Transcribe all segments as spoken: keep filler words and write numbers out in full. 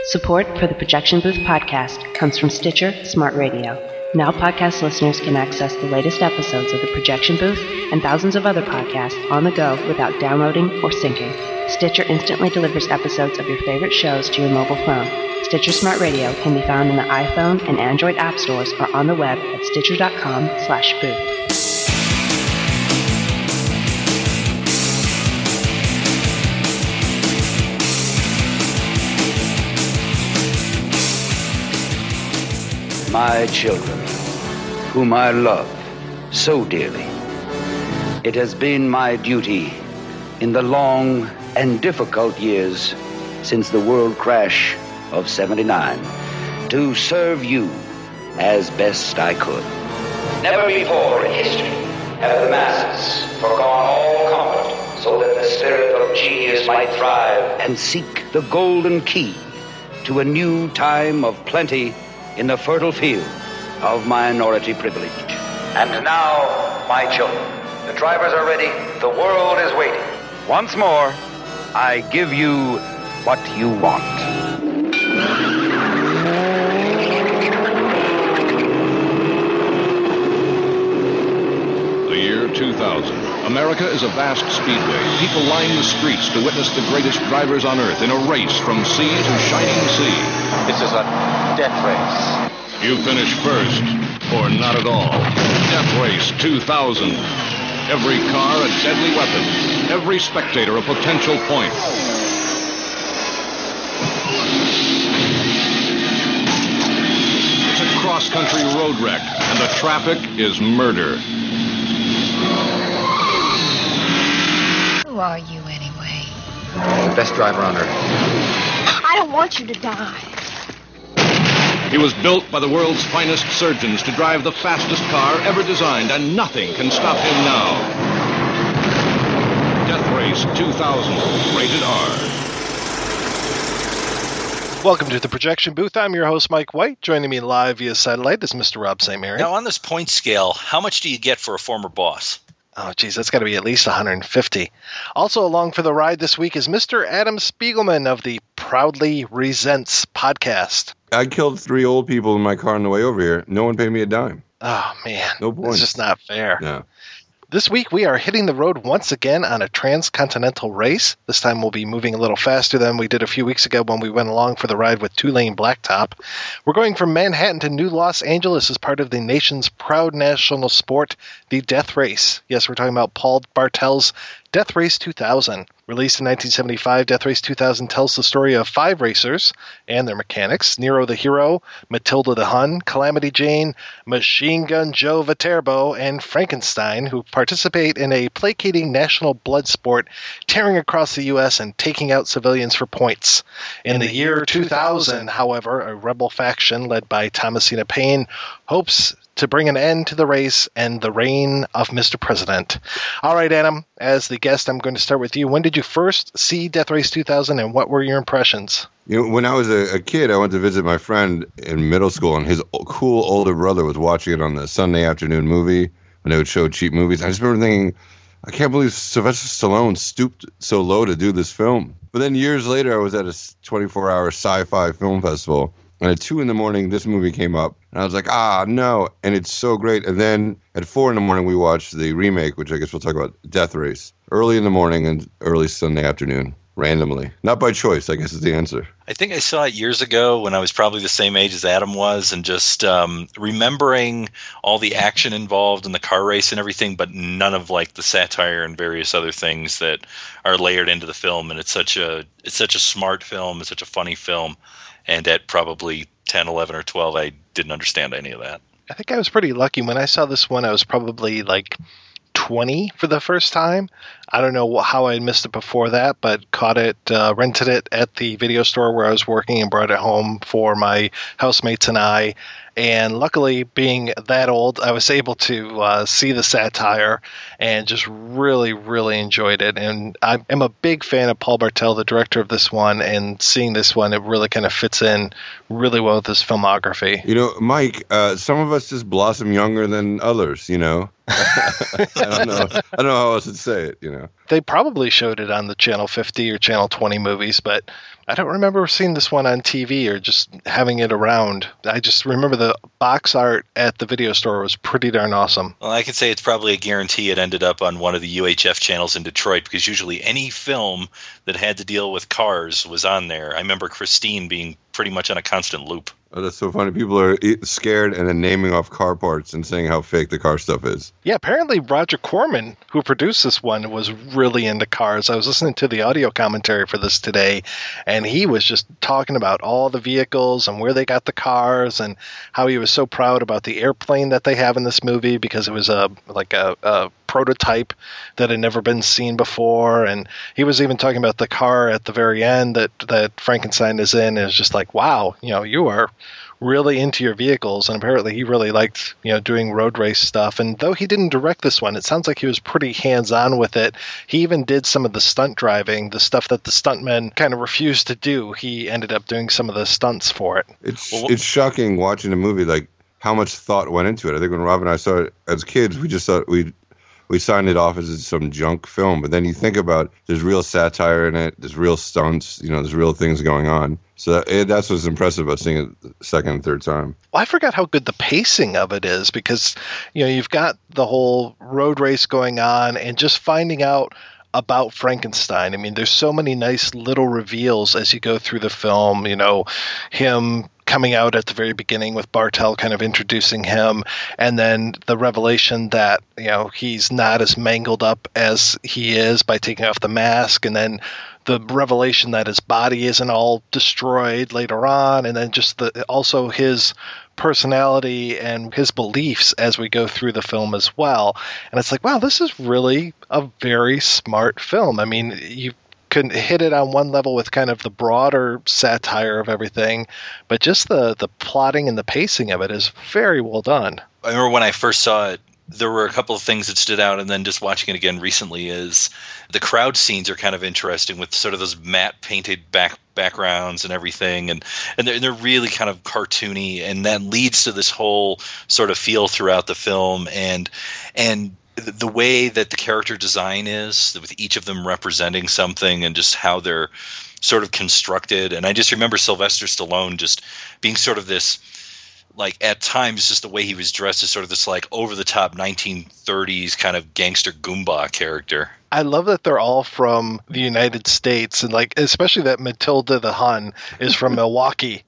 Support for the Projection Booth podcast comes from Stitcher Smart Radio. Now podcast listeners can access the latest episodes of the Projection Booth and thousands of other podcasts on the go without downloading or syncing. Stitcher instantly delivers episodes of your favorite shows to your mobile phone. Stitcher Smart Radio can be found in the iPhone and Android app stores or on the web at stitcher.com slash booth. My children, whom I love so dearly, it has been my duty in the long and difficult years since the world crash of seventy-nine to serve you as best I could. Never before in history have the masses forgone all comfort so that the spirit of genius might thrive and seek the golden key to a new time of plenty in the fertile field of minority privilege. And now, my children, the drivers are ready, the world is waiting. Once more, I give you what you want. The year two thousand. America is a vast speedway. People line the streets to witness the greatest drivers on Earth in a race from sea to shining sea. This is a death race. You finish first, or not at all. Death Race two thousand. Every car a deadly weapon. Every spectator a potential point. It's a cross-country road wreck, and the traffic is murder. Who are you, anyway? The best driver on Earth. I don't want you to die. He was built by the world's finest surgeons to drive the fastest car ever designed, and nothing can stop him now. Death Race two thousand, rated R. Welcome to the Projection Booth. I'm your host, Mike White. Joining me live via satellite is Mister Rob Saint Mary. Now, on this point scale, how much do you get for a former boss? Oh, geez, that's got to be at least one hundred fifty. Also along for the ride this week is Mister Adam Spiegelman of the Proudly Resents podcast. I killed three old people in my car on the way over here. No one paid me a dime. Oh, man. No point. It's just not fair. No. This week, we are hitting the road once again on a transcontinental race. This time, we'll be moving a little faster than we did a few weeks ago when we went along for the ride with two-lane blacktop. We're going from Manhattan to New Los Angeles as part of the nation's proud national sport, the Death Race. Yes, we're talking about Paul Bartel's Death Race two thousand. Released in nineteen seventy-five, Death Race two thousand tells the story of five racers and their mechanics: Nero the Hero, Matilda the Hun, Calamity Jane, Machine Gun Joe Viterbo, and Frankenstein, who participate in a placating national blood sport, tearing across the U S and taking out civilians for points. In the year two thousand, however, a rebel faction led by Thomasina Paine hopes to bring an end to the race and the reign of Mister President. All right, Adam, as the guest, I'm going to start with you. When did you first see Death Race two thousand, and what were your impressions? You know, when I was a, a kid, I went to visit my friend in middle school, and his cool older brother was watching it on the Sunday afternoon movie when they would show cheap movies. I just remember thinking, I can't believe Sylvester Stallone stooped so low to do this film. But then years later, I was at a twenty-four hour sci-fi film festival, and at two in the morning, this movie came up. And I was like, ah, no. And it's so great. And then at four in the morning, we watched the remake, which I guess we'll talk about, Death Race. Early in the morning and early Sunday afternoon, randomly. Not by choice, I guess is the answer. I think I saw it years ago when I was probably the same age as Adam was, and just um, remembering all the action involved in the car race and everything, but none of like the satire and various other things that are layered into the film. And it's such a it's such a smart film. It's such a funny film. And at probably ten, eleven, or twelve, I didn't understand any of that. I think I was pretty lucky. When I saw this one, I was probably like twenty for the first time. I don't know how I missed it before that, but caught it, uh, rented it at the video store where I was working and brought it home for my housemates and I. And luckily, being that old, I was able to uh, see the satire and just really, really enjoyed it. And I am a big fan of Paul Bartel, the director of this one, and seeing this one, it really kind of fits in really well with his filmography. You know, Mike, uh, some of us just blossom younger than others, you know? I don't know. I don't know how else to say it, you know. They probably showed it on the Channel fifty or Channel twenty movies, but I don't remember seeing this one on T V or just having it around. I just remember the box art at the video store was pretty darn awesome. Well, I can say it's probably a guarantee it ended up on one of the U H F channels in Detroit, because usually any film that had to deal with cars was on there. I remember Christine being pretty much on a constant loop. Oh, that's so funny. People are scared and then naming off car parts and saying how fake the car stuff is. Yeah, apparently Roger Corman, who produced this one, was really into cars. I was listening to the audio commentary for this today, and he was just talking about all the vehicles and where they got the cars and how he was so proud about the airplane that they have in this movie because it was a like a, a prototype that had never been seen before. And he was even talking about the car at the very end that, that Frankenstein is in. It was just like, wow, you know, you are really into your vehicles. And apparently he really liked, you know, doing road race stuff. And though he didn't direct this one, it sounds like he was pretty hands-on with it. He even did some of the stunt driving, the stuff that the stuntmen kind of refused to do. He ended up doing some of the stunts for it. It's well, it's shocking watching a movie, like how much thought went into it. I think when Rob and I saw it as kids, we just thought we we signed it off as some junk film. But then you think about there's real satire in it, there's real stunts, you know, there's real things going on. So that, it, that's what's impressive about seeing it the second and third time. Well, I forgot how good the pacing of it is because, you know, you've got the whole road race going on and just finding out about Frankenstein. I mean, there's so many nice little reveals as you go through the film, you know, him coming out at the very beginning with Bartel kind of introducing him, and then the revelation that, you know, he's not as mangled up as he is by taking off the mask, and then the revelation that his body isn't all destroyed later on, and then just the also his personality and his beliefs as we go through the film as well. And it's like, wow, this is really a very smart film. I mean, you can hit it on one level with kind of the broader satire of everything, but just the, the plotting and the pacing of it is very well done. I remember when I first saw it, there were a couple of things that stood out, and then just watching it again recently is the crowd scenes are kind of interesting with sort of those matte painted back backgrounds and everything, and and they're, they're really kind of cartoony, and that leads to this whole sort of feel throughout the film, and and the way that the character design is, with each of them representing something, and just how they're sort of constructed. And I just remember Sylvester Stallone just being sort of this, like, at times, just the way he was dressed as sort of this, like, over-the-top nineteen thirties kind of gangster Goomba character. I love that they're all from the United States, and, like, especially that Matilda the Hun is from Milwaukee.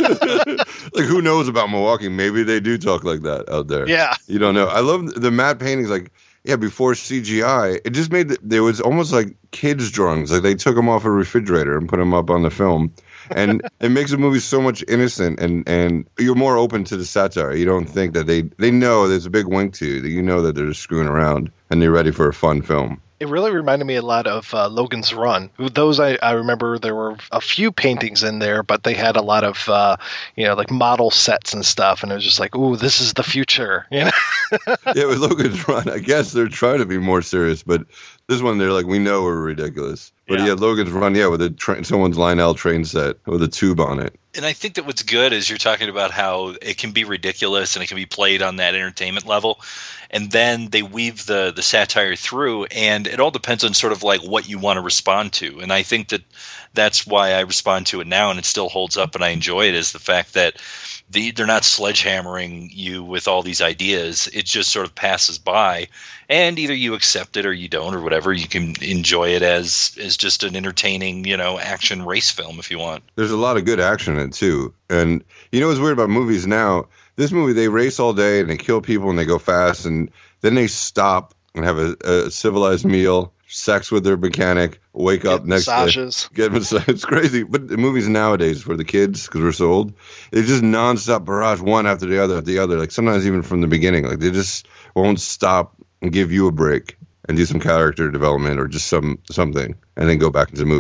Like, who knows about Milwaukee? Maybe they do talk like that out there. Yeah. You don't know. I love the matte paintings, like, yeah, before C G I, it just made, there was almost like kids' drawings. Like, they took them off a refrigerator and put them up on the film. And it makes the movie so much innocent, and, and you're more open to the satire. You don't think that they, they know there's a big wink to you, that you know that they're just screwing around and they're ready for a fun film. It really reminded me a lot of uh, Logan's Run. Those I, I remember there were a few paintings in there, but they had a lot of, uh, you know, like model sets and stuff. And it was just like, ooh, this is the future. You know? Yeah, with Logan's Run, I guess they're trying to be more serious, but this one they're like, we know we're ridiculous. But yeah, yeah Logan's Run, yeah, with a tra- someone's Lionel train set with a tube on it. And I think that what's good is you're talking about how it can be ridiculous and it can be played on that entertainment level. And then they weave the the satire through, and it all depends on sort of like what you want to respond to. And I think that that's why I respond to it now, and it still holds up and I enjoy it, is the fact that the, they're not sledgehammering you with all these ideas. It just sort of passes by, and either you accept it or you don't, or whatever. You can enjoy it as, as just an entertaining, you know, action race film if you want. There's a lot of good action in it too. And you know what's weird about movies now? This movie, they race all day and they kill people and they go fast, and then they stop and have a, a civilized meal, sex with their mechanic, wake get up next massages. day. Get massages. It's crazy. But the movies nowadays for the kids, because we're so old, it's just nonstop barrage, one after the other after the other. Like sometimes even from the beginning, like they just won't stop and give you a break and do some character development or just some something, and then go back into the movie.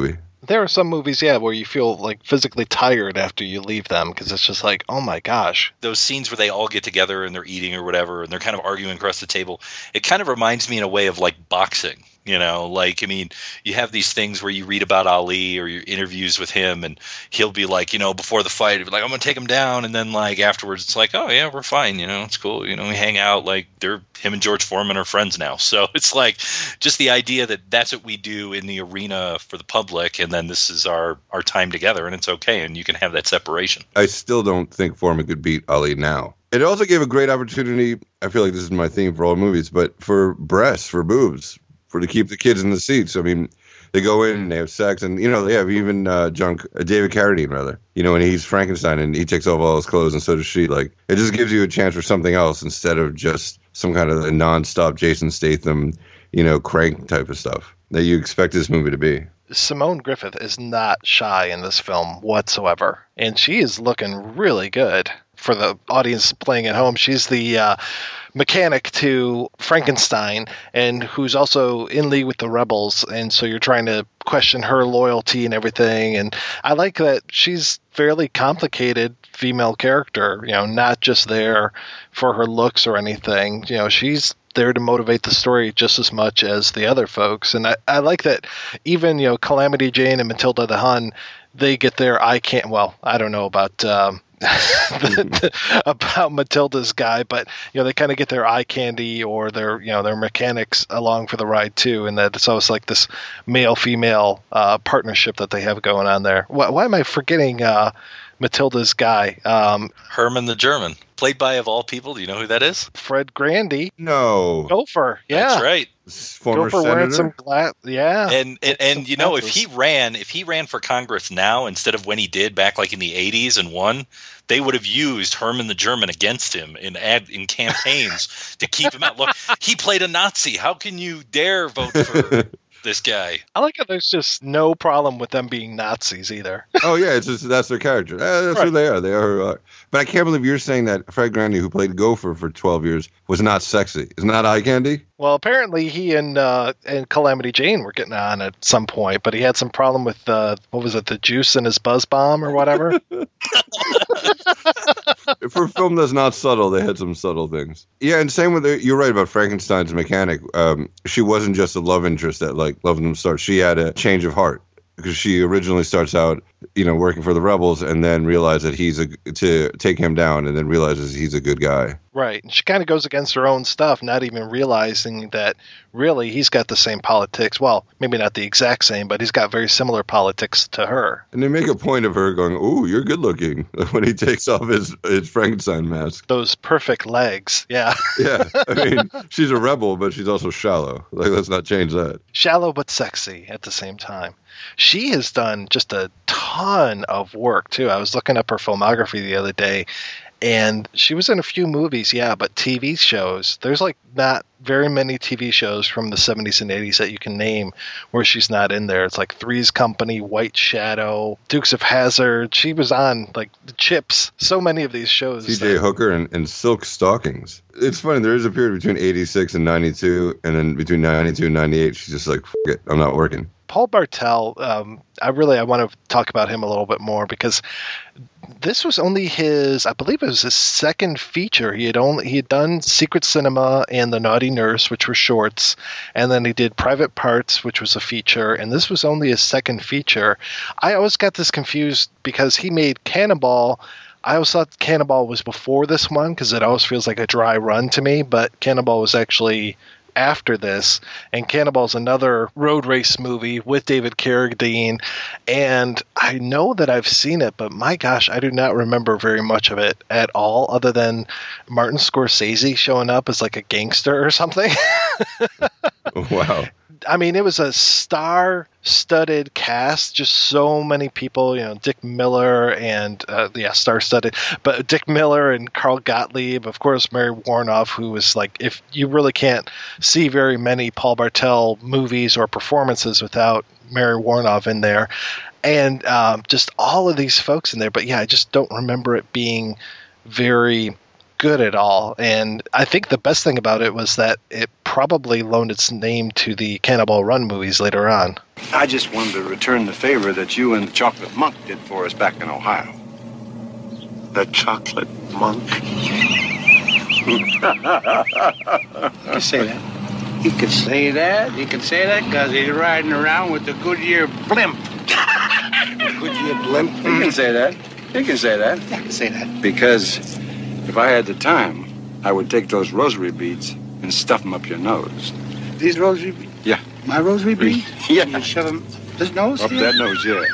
There are some movies, yeah, where you feel like physically tired after you leave them because it's just like, oh my gosh. Those scenes where they all get together and they're eating or whatever and they're kind of arguing across the table, it kind of reminds me in a way of like boxing. You know, like, I mean, you have these things where you read about Ali or your interviews with him and he'll be like, you know, before the fight, he'll be like, I'm going to take him down. And then like afterwards, it's like, oh, yeah, we're fine. You know, it's cool. You know, we hang out like they're him and George Foreman are friends now. So it's like just the idea that that's what we do in the arena for the public. And then this is our, our time together and it's okay. And you can have that separation. I still don't think Foreman could beat Ali now. It also gave a great opportunity. I feel like this is my theme for all movies, but for breasts, for boobs. For to keep the kids in the seats. I mean, they go in and they have sex, and you know they have even uh, John uh, David Carradine rather. You know, and he's Frankenstein, and he takes off all his clothes, and so does she. Like, it just gives you a chance for something else instead of just some kind of a nonstop Jason Statham, you know, crank type of stuff that you expect this movie to be. Simone Griffith is not shy in this film whatsoever, and she is looking really good. For the audience playing at home, she's the uh, mechanic to Frankenstein, and who's also in league with the rebels, and so you're trying to question her loyalty and everything. And I like that she's fairly complicated female character, you know, not just there for her looks or anything. You know, she's there to motivate the story just as much as the other folks. And I, I like that even, you know, Calamity Jane and Matilda the Hun, they get their eye can't, well, I don't know about um, the, the, about Matilda's guy, but you know they kind of get their eye candy or their you know their mechanics along for the ride too, and that it's always like this male female uh, partnership that they have going on there. Why, why am I forgetting uh, Matilda's guy? Um, Herman the German, played by of all people. Do you know who that is? Fred Grandy. No. Gopher. Yeah, that's right. Former Gopher senator? wearing some glass. Yeah, and and, and you know if he ran if he ran for Congress now instead of when he did back like in the eighties and won, they would have used Herman the German against him in ad in campaigns to keep him out. Look, he played a Nazi. How can you dare vote for this guy? I like how there's just no problem with them being Nazis either. Oh yeah, it's just that's their character. Uh, that's Right. who they are. They are. Uh, but I can't believe you're saying that Fred Grandy, who played Gopher for twelve years, was not sexy. Isn't that eye candy? Well, apparently he and uh, and Calamity Jane were getting on at some point, but he had some problem with uh, what was it, the juice in his buzz bomb or whatever. For a film that's not subtle, they had some subtle things. Yeah, and same with the, you're right about Frankenstein's mechanic. Um, she wasn't just a love interest that like loved him start. She had a change of heart because she originally starts out, you know, working for the rebels and then realizes that he's a to take him down, and then realizes he's a good guy. Right. And she kind of goes against her own stuff, not even realizing that really he's got the same politics. Well, maybe not the exact same, but he's got very similar politics to her. And they make a point of her going, "Ooh, you're good looking," when he takes off his his Frankenstein mask. Those perfect legs. Yeah. Yeah, I mean, she's a rebel, but she's also shallow. Like, let's not change that. Shallow but sexy at the same time. She has done just a ton of work, too. I was looking up her filmography the other day, and she was in a few movies, yeah, but T V shows, there's like not very many T V shows from the seventies and eighties that you can name where she's not in there. It's like Three's Company, White Shadow, Dukes of Hazzard. She was on like the Chips, so many of these shows. T J that- Hooker and, and Silk Stockings. It's funny, there is a period between eighty-six and ninety-two, and then between ninety-two and ninety-eight, she's just like, F it, I'm not working. Paul Bartel, um, I really I want to talk about him a little bit more because this was only his, I believe it was his second feature. He had only he had done Secret Cinema and The Naughty Nurse, which were shorts, and then he did Private Parts, which was a feature, and this was only his second feature. I always got this confused because he made Cannonball. I always thought Cannonball was before this one because it always feels like a dry run to me, but Cannonball was actually after this, and Cannonball's another road race movie with David Carradine, and I know that I've seen it, but my gosh, I do not remember very much of it at all, other than Martin Scorsese showing up as like a gangster or something. Wow. I mean, it was a star-studded cast, just so many people, you know, Dick Miller and, uh, yeah, star-studded, but Dick Miller and Carl Gottlieb, of course, Mary Warnoff, who was like, if you really can't see very many Paul Bartel movies or performances without Mary Warnoff in there, and um, just all of these folks in there. But yeah, I just don't remember it being very good at all. And I think the best thing about it was that it probably loaned its name to the Cannonball Run movies later on. I just wanted to return the favor that you and the Chocolate Monk did for us back in Ohio. The Chocolate Monk? You say that? You can say that. You can say that because he's riding around with the Goodyear blimp. Goodyear blimp? You can say that. You can say that. I can say that. Because if I had the time, I would take those rosary beads and stuff them up your nose. These rosary beads? Yeah. My rosary beads? Yeah. You shove them this nose? Up here? that nose, yeah.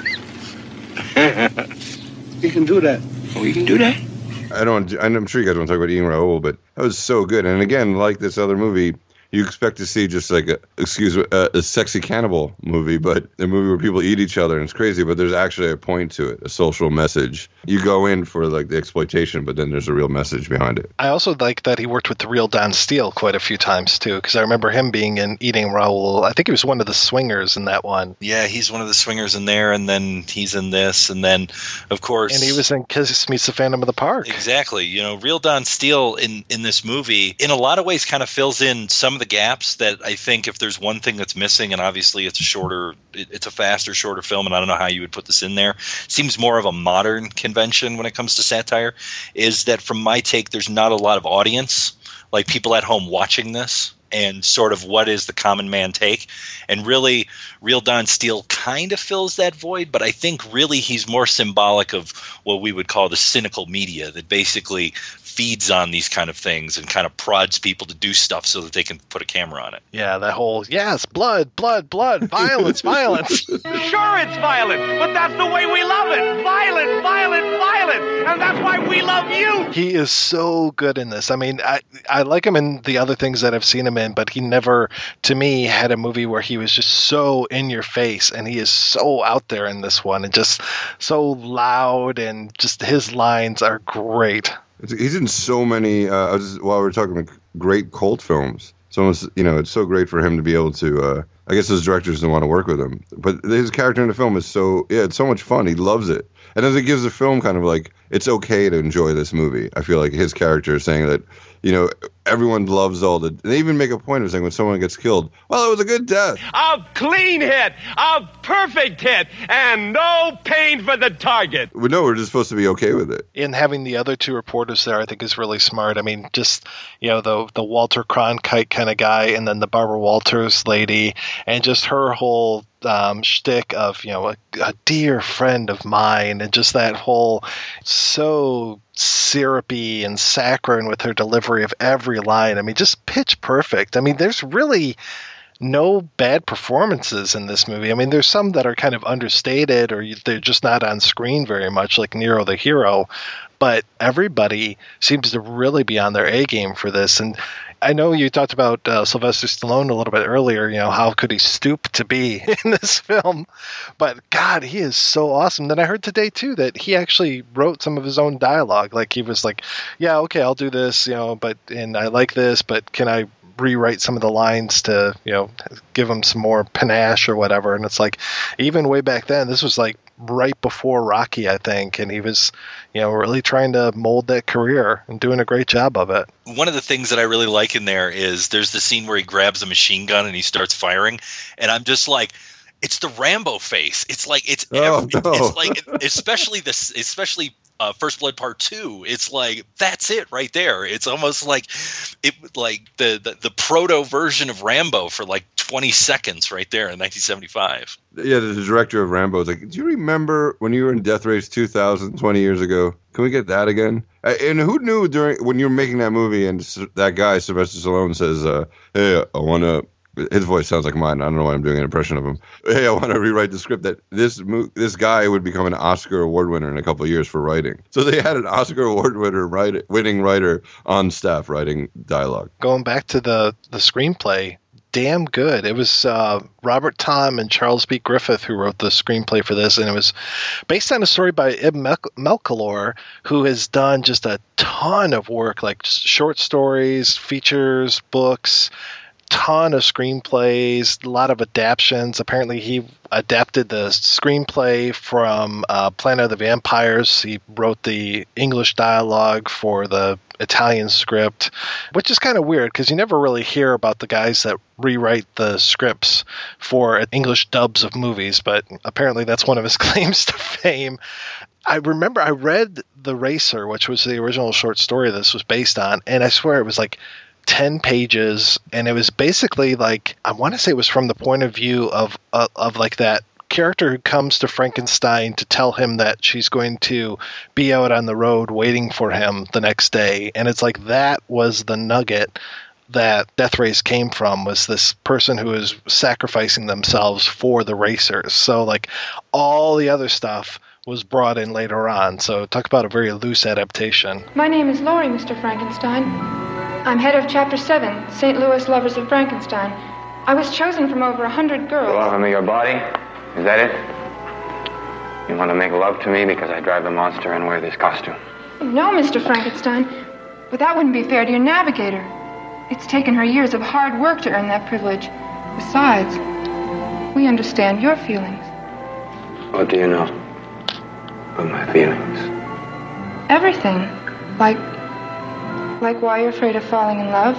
You can do that. Oh, you can do that? I don't. I'm sure you guys want to talk about Ian Raoul, but that was so good. And again, like this other movie, you expect to see just like a, excuse me, a, a sexy cannibal movie, but a movie where people eat each other and it's crazy. But there's actually a point to it, a social message. You go in for like the exploitation, but then there's a real message behind it. I also like that he worked with the real Don Steele quite a few times too, because I remember him being in Eating Raoul. I think he was one of the swingers in that one. Yeah, he's one of the swingers in there, and then he's in this, and then of course, and he was in Kiss Meets the Phantom of the Park. Exactly. You know, real Don Steele in in this movie, in a lot of ways, kind of fills in some of the gaps that I think if there's one thing that's missing, and obviously it's a shorter, it, it's a faster, shorter film, and I don't know how you would put this in there. Seems more of a modern convention when it comes to satire, is that from my take, there's not a lot of audience, like people at home watching this, and sort of what is the common man take. And really, real Don Steele kind of fills that void, but I think really he's more symbolic of what we would call the cynical media that basically feeds on these kind of things and kind of prods people to do stuff so that they can put a camera on it. Yeah, that whole, yes, blood, blood, blood, violence, violence. Sure, it's violent, but that's the way we love it. Violent, violent, violent. And that's why we love you. He is so good in this. I mean, I, I like him in the other things that I've seen him in, but he never, to me, had a movie where he was just so in your face, and he is so out there in this one and just so loud, and just his lines are great. He's in so many, uh, I was, while we were talking about great cult films, it's almost, you know, it's so great for him to be able to, uh, I guess those directors don't want to work with him. But his character in the film is so, yeah, it's so much fun. He loves it. And as it gives the film kind of like, it's okay to enjoy this movie. I feel like his character is saying that, you know, everyone loves all the, they even make a point of saying when someone gets killed, well, it was a good death. A clean hit, a perfect hit, and no pain for the target. We know we're just supposed to be okay with it. And having the other two reporters there, I think, is really smart. I mean, just, you know, the the Walter Cronkite kind of guy, and then the Barbara Walters lady, and just her whole um, shtick of, you know, a, a dear friend of mine, and just that whole so syrupy and saccharine with her delivery of every line. I mean, just pitch perfect. I mean, there's really no bad performances in this movie. I mean, there's some that are kind of understated, or they're just not on screen very much, like Nero the Hero, but everybody seems to really be on their A game for this. And I know you talked about uh, Sylvester Stallone a little bit earlier, you know, how could he stoop to be in this film? But God, he is so awesome. Then I heard today too that he actually wrote some of his own dialogue. Like he was like, yeah, okay, I'll do this, you know, but, and I like this, but can I rewrite some of the lines to, you know, give him some more panache or whatever. And it's like, even way back then, this was like right before Rocky, I think, and he was, you know, really trying to mold that career and doing a great job of it. One of the things that I really like in there is there's the scene where he grabs a machine gun and he starts firing, and I'm just like, it's the Rambo face. It's like it's oh, every, no. it's like especially this especially uh, First Blood Part Two. It's like that's it right there. It's almost like it like the, the the proto version of Rambo for like twenty seconds right there in nineteen seventy-five. Yeah, the director of Rambo was like, do you remember when you were in Death Race two thousand, twenty years ago? Can we get that again? And who knew during when you were making that movie and that guy Sylvester Stallone says, uh, "Hey, I want to." His voice sounds like mine. I don't know why I'm doing an impression of him. Hey, I want to rewrite the script. That this mo- this guy would become an Oscar award winner in a couple of years for writing. So they had an Oscar award winner write- winning writer on staff writing dialogue. Going back to the, the screenplay, damn good. It was uh, Robert Tom and Charles B. Griffith who wrote the screenplay for this, and it was based on a story by Ibn Mel- Melchior, who has done just a ton of work, like short stories, features, books. ton of screenplays, a lot of adaptions. Apparently, he adapted the screenplay from uh, Planet of the Vampires. He wrote the English dialogue for the Italian script, which is kind of weird because you never really hear about the guys that rewrite the scripts for English dubs of movies, but apparently that's one of his claims to fame. I remember I read The Racer, which was the original short story this was based on, and I swear it was like ten pages, and it was basically like, I want to say it was from the point of view of, of, of like that character who comes to Frankenstein to tell him that she's going to be out on the road waiting for him the next day. And it's like that was the nugget that Death Race came from, was this person who is sacrificing themselves for the racers. So like all the other stuff was brought in later on. So talk about a very loose adaptation. My name is Laurie, Mister Frankenstein. I'm head of Chapter seven, Saint Louis Lovers of Frankenstein. I was chosen from over a hundred girls. You offer me your body? Is that it? You want to make love to me because I drive the monster and wear this costume? No, Mister Frankenstein. But that wouldn't be fair to your navigator. It's taken her years of hard work to earn that privilege. Besides, we understand your feelings. What do you know of my feelings? Everything. Like... Like why you're afraid of falling in love.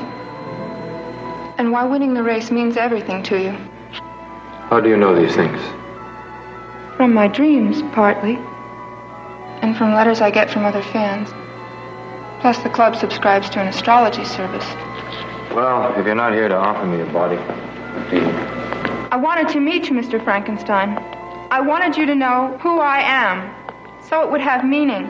And why winning the race means everything to you. How do you know these things? From my dreams, partly. And from letters I get from other fans. Plus the club subscribes to an astrology service. Well, if you're not here to offer me your body, what do you? I wanted to meet you, Mister Frankenstein. I wanted you to know who I am, so it would have meaning.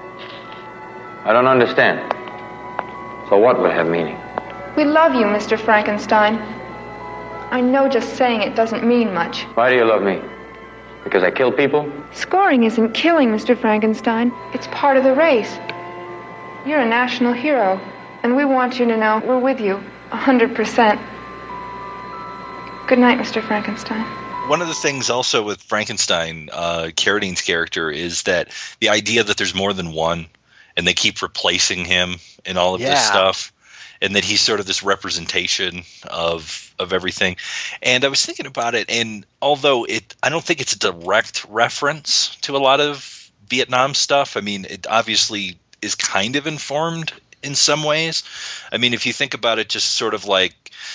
I don't understand. So what would have meaning? We love you, Mister Frankenstein. I know just saying it doesn't mean much. Why do you love me? Because I kill people? Scoring isn't killing, Mister Frankenstein. It's part of the race. You're a national hero, and we want you to know we're with you, a hundred percent. Good night, Mister Frankenstein. One of the things also with Frankenstein, uh, Carradine's character, is that the idea that there's more than one, and they keep replacing him in all of yeah. this stuff, and that he's sort of this representation of of everything. And I was thinking about it, and although it, I don't think it's a direct reference to a lot of Vietnam stuff. I mean, it obviously is kind of informed in some ways. I mean, if you think about it, just sort of like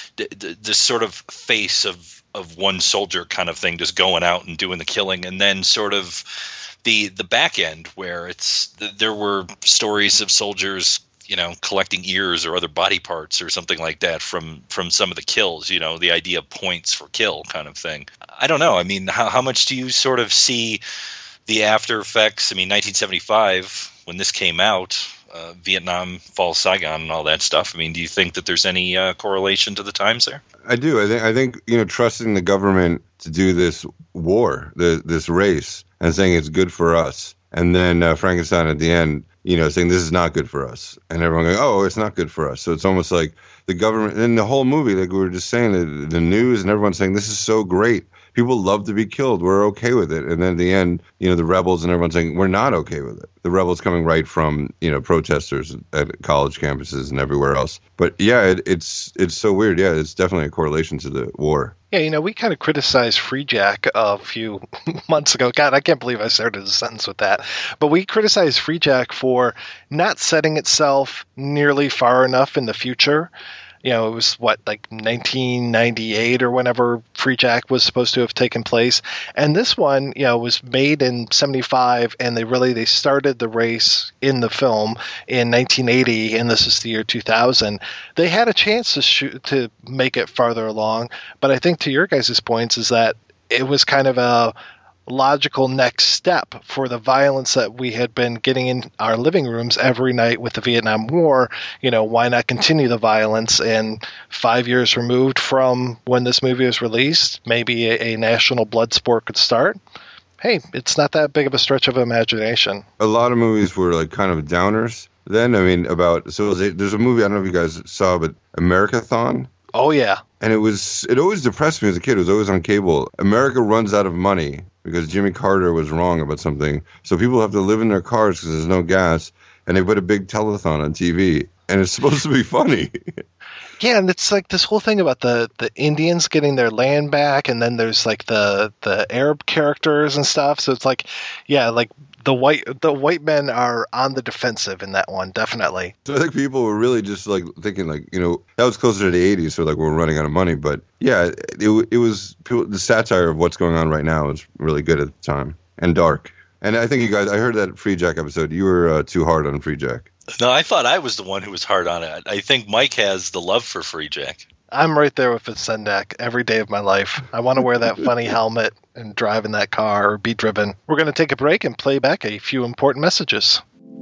this sort of face of of one soldier kind of thing, just going out and doing the killing, and then sort of the the back end where it's there were stories of soldiers, you know, collecting ears or other body parts or something like that from from some of the kills, you know, the idea of points for kill kind of thing. I don't know. I mean, how, how much do you sort of see the after effects? I mean, nineteen seventy-five, when this came out, uh, Vietnam, Fall, Saigon, and all that stuff. I mean, do you think that there's any uh, correlation to the times there? I do. I think, I think, you know, trusting the government to do this war, the, this race, and saying it's good for us. And then uh, Frankenstein at the end, you know, saying this is not good for us. And everyone going, oh, it's not good for us. So it's almost like the government, and the whole movie, like we were just saying, the, the news and everyone saying this is so great. People love to be killed. We're okay with it. And then at the end, you know, the rebels and everyone saying we're not okay with it. The rebels coming right from, you know, protesters at college campuses and everywhere else. But yeah, it, it's it's so weird. Yeah, it's definitely a correlation to the war. Yeah, you know, we kind of criticized Free Jack a few months ago. God, I can't believe I started a sentence with that. But we criticized Free Jack for not setting itself nearly far enough in the future. You know, it was, what, like nineteen ninety-eight or whenever Free Jack was supposed to have taken place. And this one, you know, was made in seventy-five, and they really, they started the race in the film in nineteen eighty, and this is the year two thousand. They had a chance to shoot, to make it farther along, but I think to your guys' points is that it was kind of a logical next step for the violence that we had been getting in our living rooms every night with the Vietnam War. You know, why not continue the violence? And five years removed from when this movie was released, maybe a, a national blood sport could start. Hey, it's not that big of a stretch of imagination. A lot of movies were like kind of downers then. I mean, about, so it was a, there's a movie, I don't know if you guys saw, but Americathon. Oh, yeah. And it was, it always depressed me as a kid. It was always on cable. America runs out of money because Jimmy Carter was wrong about something. So people have to live in their cars because there's no gas. And they put a big telethon on T V. And it's supposed to be funny. Yeah, and it's like this whole thing about the, the Indians getting their land back, and then there's like the the Arab characters and stuff. So it's like, yeah, like the white the white men are on the defensive in that one, definitely. So I think people were really just like thinking like, you know, that was closer to the eighties, so like we're running out of money. But yeah, it it was people, the satire of what's going on right now was really good at the time and dark. And I think you guys, I heard that Free Jack episode. You were uh, too hard on Free Jack. No, I thought I was the one who was hard on it. I think Mike has the love for Free Jack. I'm right there with Sendak every day of my life. I want to wear that funny helmet and drive in that car or be driven. We're going to take a break and play back a few important messages.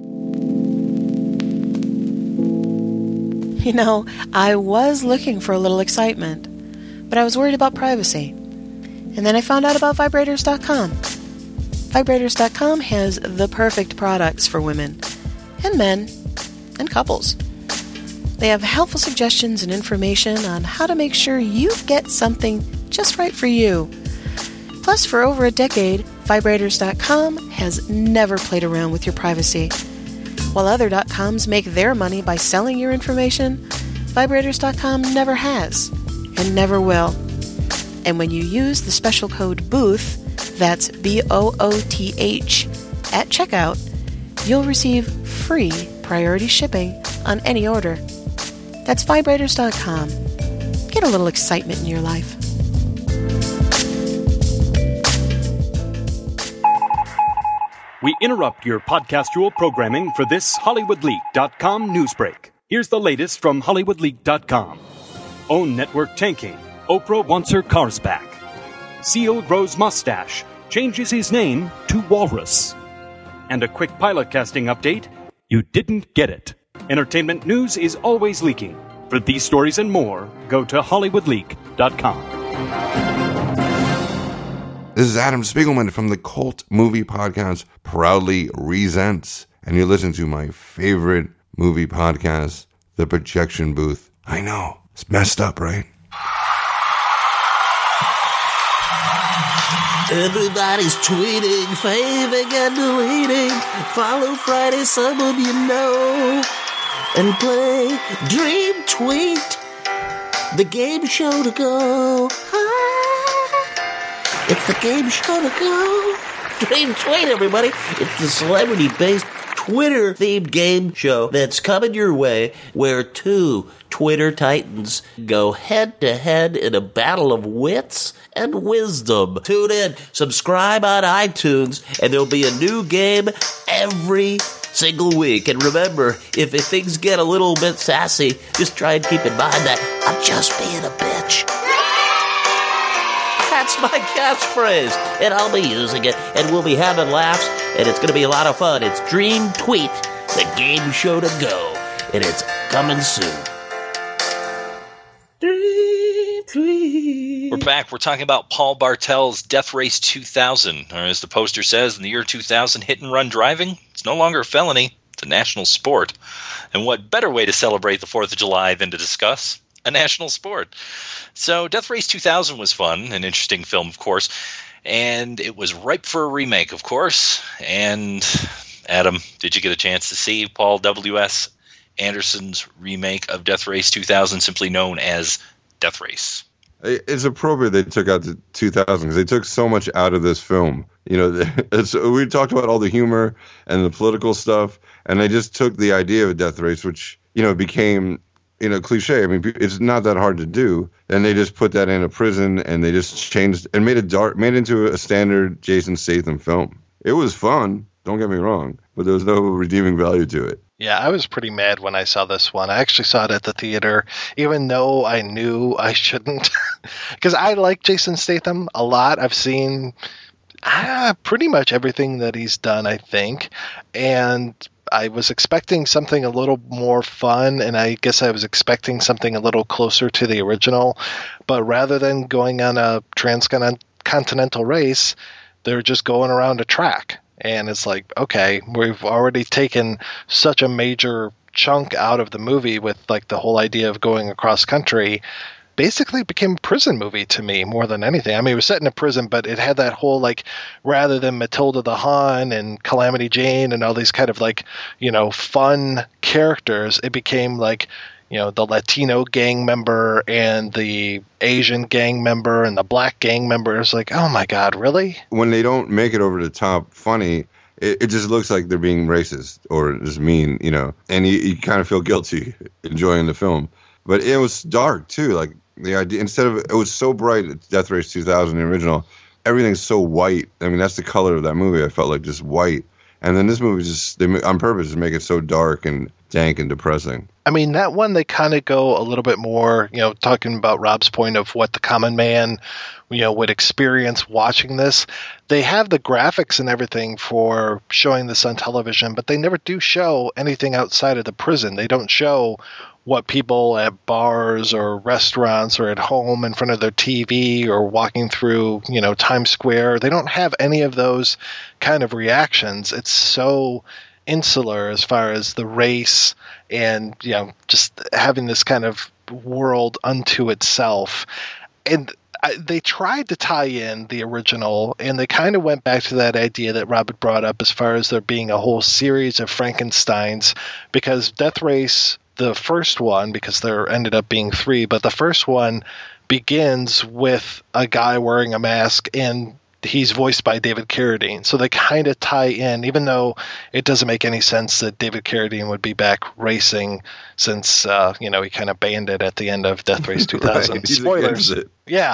You know, I was looking for a little excitement, but I was worried about privacy. And then I found out about vibrators dot com. vibrators dot com has the perfect products for women and men and couples. They have helpful suggestions and information on how to make sure you get something just right for you. Plus, for over a decade, vibrators dot com has never played around with your privacy. While other .coms make their money by selling your information, vibrators dot com never has and never will. And when you use the special code BOOTH, that's B O O T H, at checkout, you'll receive free priority shipping on any order. That's vibrators dot com. Get a little excitement in your life. We interrupt your podcastual programming for this Hollywood Leak dot com news break. Here's the latest from Hollywood Leak dot com. OWN network tanking. Oprah wants her cars back. Seal grows mustache. Changes his name to Walrus. And a quick pilot casting update. You didn't get it. Entertainment news is always leaking. For these stories and more, go to Hollywood Leak dot com. This is Adam Spiegelman from the Cult Movie Podcast, Proudly Resents. And you're listening to my favorite movie podcast, The Projection Booth. I know, it's messed up, right? Everybody's tweeting, faving and deleting. Follow Friday, someone you know. And play Dream Tweet, the game show to go. Ah, it's the game show to go. Dream Tweet, everybody. It's the celebrity-based Twitter-themed game show that's coming your way, where two Twitter titans go head-to-head in a battle of wits and wisdom. Tune in, subscribe on iTunes, and there'll be a new game every single week. And remember, if, if things get a little bit sassy, just try and keep in mind that I'm just being a bitch. That's my catchphrase, and I'll be using it, and we'll be having laughs, and it's going to be a lot of fun. It's Dream Tweet, the game show to go, and it's coming soon. Dream Tweet. We're back. We're talking about Paul Bartel's Death Race two thousand, or as the poster says, in the year two thousand, hit-and-run driving, it's no longer a felony. It's a national sport. And what better way to celebrate the fourth of July than to discuss a national sport? So Death Race two thousand was fun, an interesting film, of course, and it was ripe for a remake, of course. And Adam, did you get a chance to see Paul W S Anderson's remake of Death Race two thousand, simply known as Death Race? It's appropriate they took out the two thousand because they took so much out of this film. You know, it's, we talked about all the humor and the political stuff, and they just took the idea of a death race, which, you know, became, you know, cliche. I mean, it's not that hard to do. And they just put that in a prison, and they just changed and made it dark, made it into a standard Jason Statham film. It was fun. Don't get me wrong, but there was no redeeming value to it. Yeah, I was pretty mad when I saw this one. I actually saw it at the theater, even though I knew I shouldn't. Because I like Jason Statham a lot. I've seen ah, pretty much everything that he's done, I think. And I was expecting something a little more fun, and I guess I was expecting something a little closer to the original. But rather than going on a transcontinental race, they're just going around a track. And it's like, okay, we've already taken such a major chunk out of the movie with like the whole idea of going across country. Basically became a prison movie to me more than anything. I mean, it was set in a prison, but it had that whole, like, rather than Matilda the Hun and Calamity Jane and all these kind of, like, you know, fun characters, it became like you know, the Latino gang member and the Asian gang member and the black gang member. It's like, oh my God, really? When they don't make it over the top funny, it, it just looks like they're being racist or just mean, you know, and you, you kind of feel guilty enjoying the film. But it was dark too. Like the idea, instead of, it was so bright, Death Race two thousand, the original, everything's so white. I mean, that's the color of that movie. I felt like just white. And then this movie just, they on purpose, just make it so dark and dank and depressing. I mean, that one, they kind of go a little bit more, you know, talking about Rob's point of what the common man, you know, would experience watching this. They have the graphics and everything for showing this on television, but they never do show anything outside of the prison. They don't show what people at bars or restaurants or at home in front of their T V or walking through, you know, Times Square. They don't have any of those kind of reactions. It's so insular as far as the race and, you know, just having this kind of world unto itself. And I, they tried to tie in the original, and they kind of went back to that idea that Robert brought up as far as there being a whole series of Frankensteins, because Death Race, the first one, because there ended up being three, but the first one begins with a guy wearing a mask, and he's voiced by David Carradine. So they kind of tie in, even though it doesn't make any sense that David Carradine would be back racing since, uh, you know, he kind of banned it at the end of Death Race two thousand. Right, Spoilers. it. Yeah.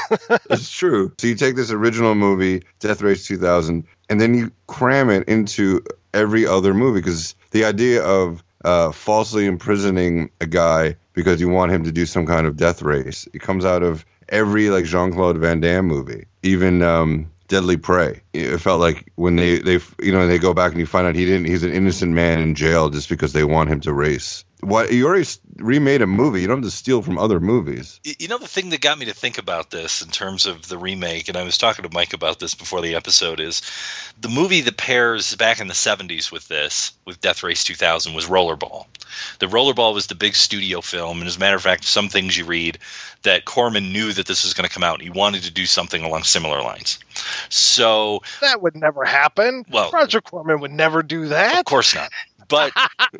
It's true. So you take this original movie, Death Race two thousand, and then you cram it into every other movie, because the idea of uh, falsely imprisoning a guy because you want him to do some kind of death race, it comes out of every like Jean-Claude Van Damme movie, even um, Deadly Prey. It felt like when they, they you know they go back and you find out he didn't he's an innocent man in jail just because they want him to race. What, you already remade a movie. You don't have to steal from other movies. You know, the thing that got me to think about this in terms of the remake, and I was talking to Mike about this before the episode, is the movie that pairs back in the seventies with this, with Death Race two thousand, was Rollerball. The Rollerball was the big studio film, and as a matter of fact, some things you read that Corman knew that this was going to come out, and he wanted to do something along similar lines. So that would never happen. Well, Roger Corman would never do that. Of course not. But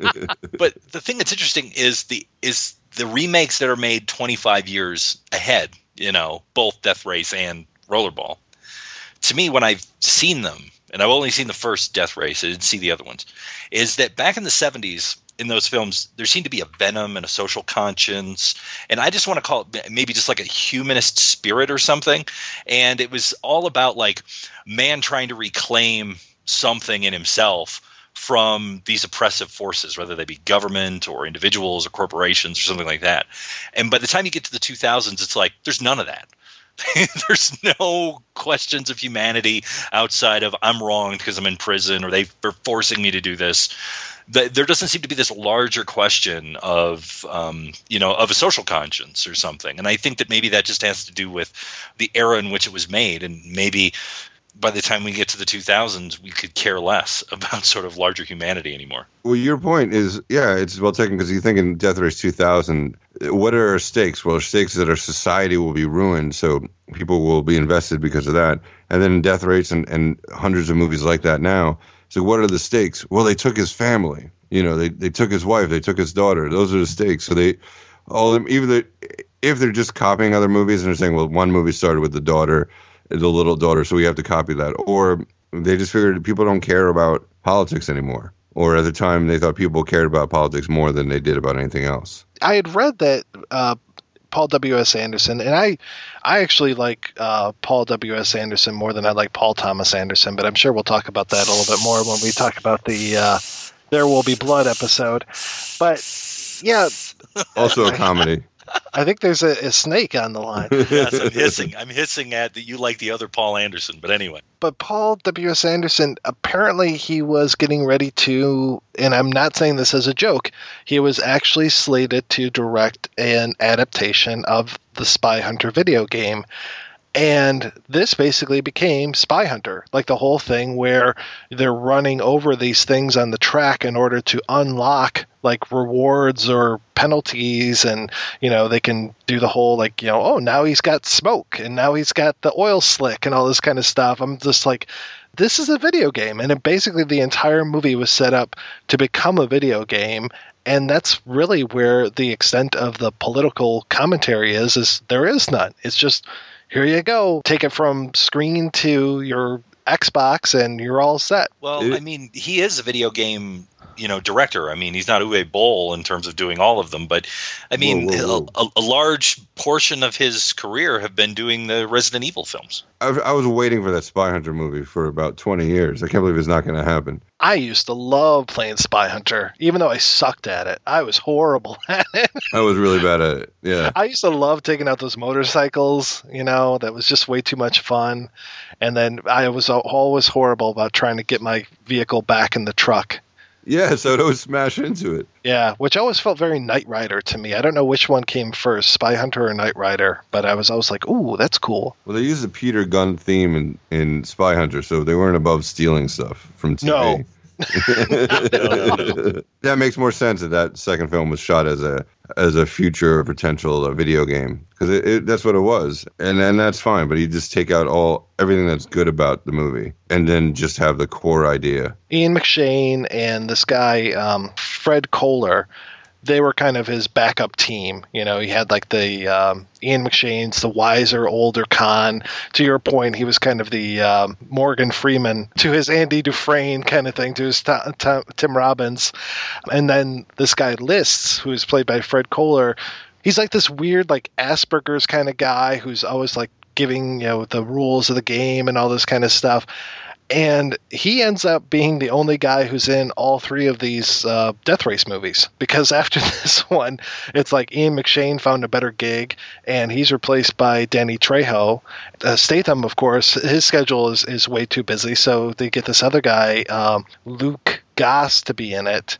but the thing that's interesting is the is the remakes that are made twenty-five years ahead, you know, both Death Race and Rollerball. To me, when I've seen them, and I've only seen the first Death Race, I didn't see the other ones, is that back in the seventies, in those films, there seemed to be a venom and a social conscience, and I just want to call it maybe just like a humanist spirit or something. And it was all about like man trying to reclaim something in himself from these oppressive forces, whether they be government or individuals or corporations or something like that. And by the time you get to the two thousands, it's like there's none of that. There's no questions of humanity outside of I'm wronged because I'm in prison or they're forcing me to do this. There doesn't seem to be this larger question of, um, you know, of a social conscience or something. And I think that maybe that just has to do with the era in which it was made, and maybe by the time we get to the two thousands, we could care less about sort of larger humanity anymore. Well, your point is, yeah, it's well taken, because you think in Death Race two thousand, what are our stakes? Well, our stakes is that our society will be ruined, so people will be invested because of that. And then in Death Race and, and hundreds of movies like that now, so what are the stakes? Well, they took his family. You know, they, they took his wife, they took his daughter. Those are the stakes. So they all of them, even the, if they're just copying other movies and they're saying, well, one movie started with the daughter, the little daughter, so we have to copy that. Or they just figured people don't care about politics anymore. Or at the time, they thought people cared about politics more than they did about anything else. I had read that uh, Paul W S. Anderson, and I I actually like uh, Paul W S. Anderson more than I like Paul Thomas Anderson, but I'm sure we'll talk about that a little bit more when we talk about the uh, There Will Be Blood episode. But, yeah. Also a comedy. I think there's a, a snake on the line. Yes, I'm hissing. I'm hissing at that you like the other Paul Anderson, but anyway. But Paul W S. Anderson, apparently he was getting ready to, and I'm not saying this as a joke, he was actually slated to direct an adaptation of the Spy Hunter video game. And this basically became Spy Hunter, like the whole thing where they're running over these things on the track in order to unlock like rewards or penalties. And, you know, they can do the whole like, you know, oh, now he's got smoke and now he's got the oil slick and all this kind of stuff. I'm just like, this is a video game, and it, basically the entire movie was set up to become a video game, and that's really where the extent of the political commentary is, is there is none. It's just, here you go, take it from screen to your Xbox, and you're all set. Well, I mean, he is a video game, you know, director. I mean, he's not Uwe Boll in terms of doing all of them, but I mean, Whoa, whoa, whoa. A, a large portion of his career have been doing the Resident Evil films. I, I was waiting for that Spy Hunter movie for about twenty years. I can't believe it's not going to happen. I used to love playing Spy Hunter, even though I sucked at it. I was horrible at it. I was really bad at it. Yeah. I used to love taking out those motorcycles, you know, that was just way too much fun. And then I was always horrible about trying to get my vehicle back in the truck. Yeah, so it would smash into it. Yeah, which always felt very Knight Rider to me. I don't know which one came first, Spy Hunter or Knight Rider, but I was always like, ooh, that's cool. Well, they used the Peter Gunn theme in, in Spy Hunter, so they weren't above stealing stuff from T V. No. That makes more sense that that second film was shot as a as a future potential uh, video game, because it, it, that's what it was, and and that's fine. But you just take out all everything that's good about the movie, and then just have the core idea. Ian McShane and this guy um, Fred Kohler, they were kind of his backup team. You know, he had like the um, Ian McShane's the wiser, older con. To your point, he was kind of the um, Morgan Freeman to his Andy Dufresne kind of thing, to his t- t- Tim Robbins. And then this guy Lists, who is played by Fred Kohler, he's like this weird like Asperger's kind of guy who's always like giving, you know, the rules of the game and all this kind of stuff. And he ends up being the only guy who's in all three of these uh, Death Race movies, because after this one, it's like Ian McShane found a better gig, and he's replaced by Danny Trejo. Uh, Statham, of course, his schedule is, is way too busy, so they get this other guy, um, Luke Goss, to be in it.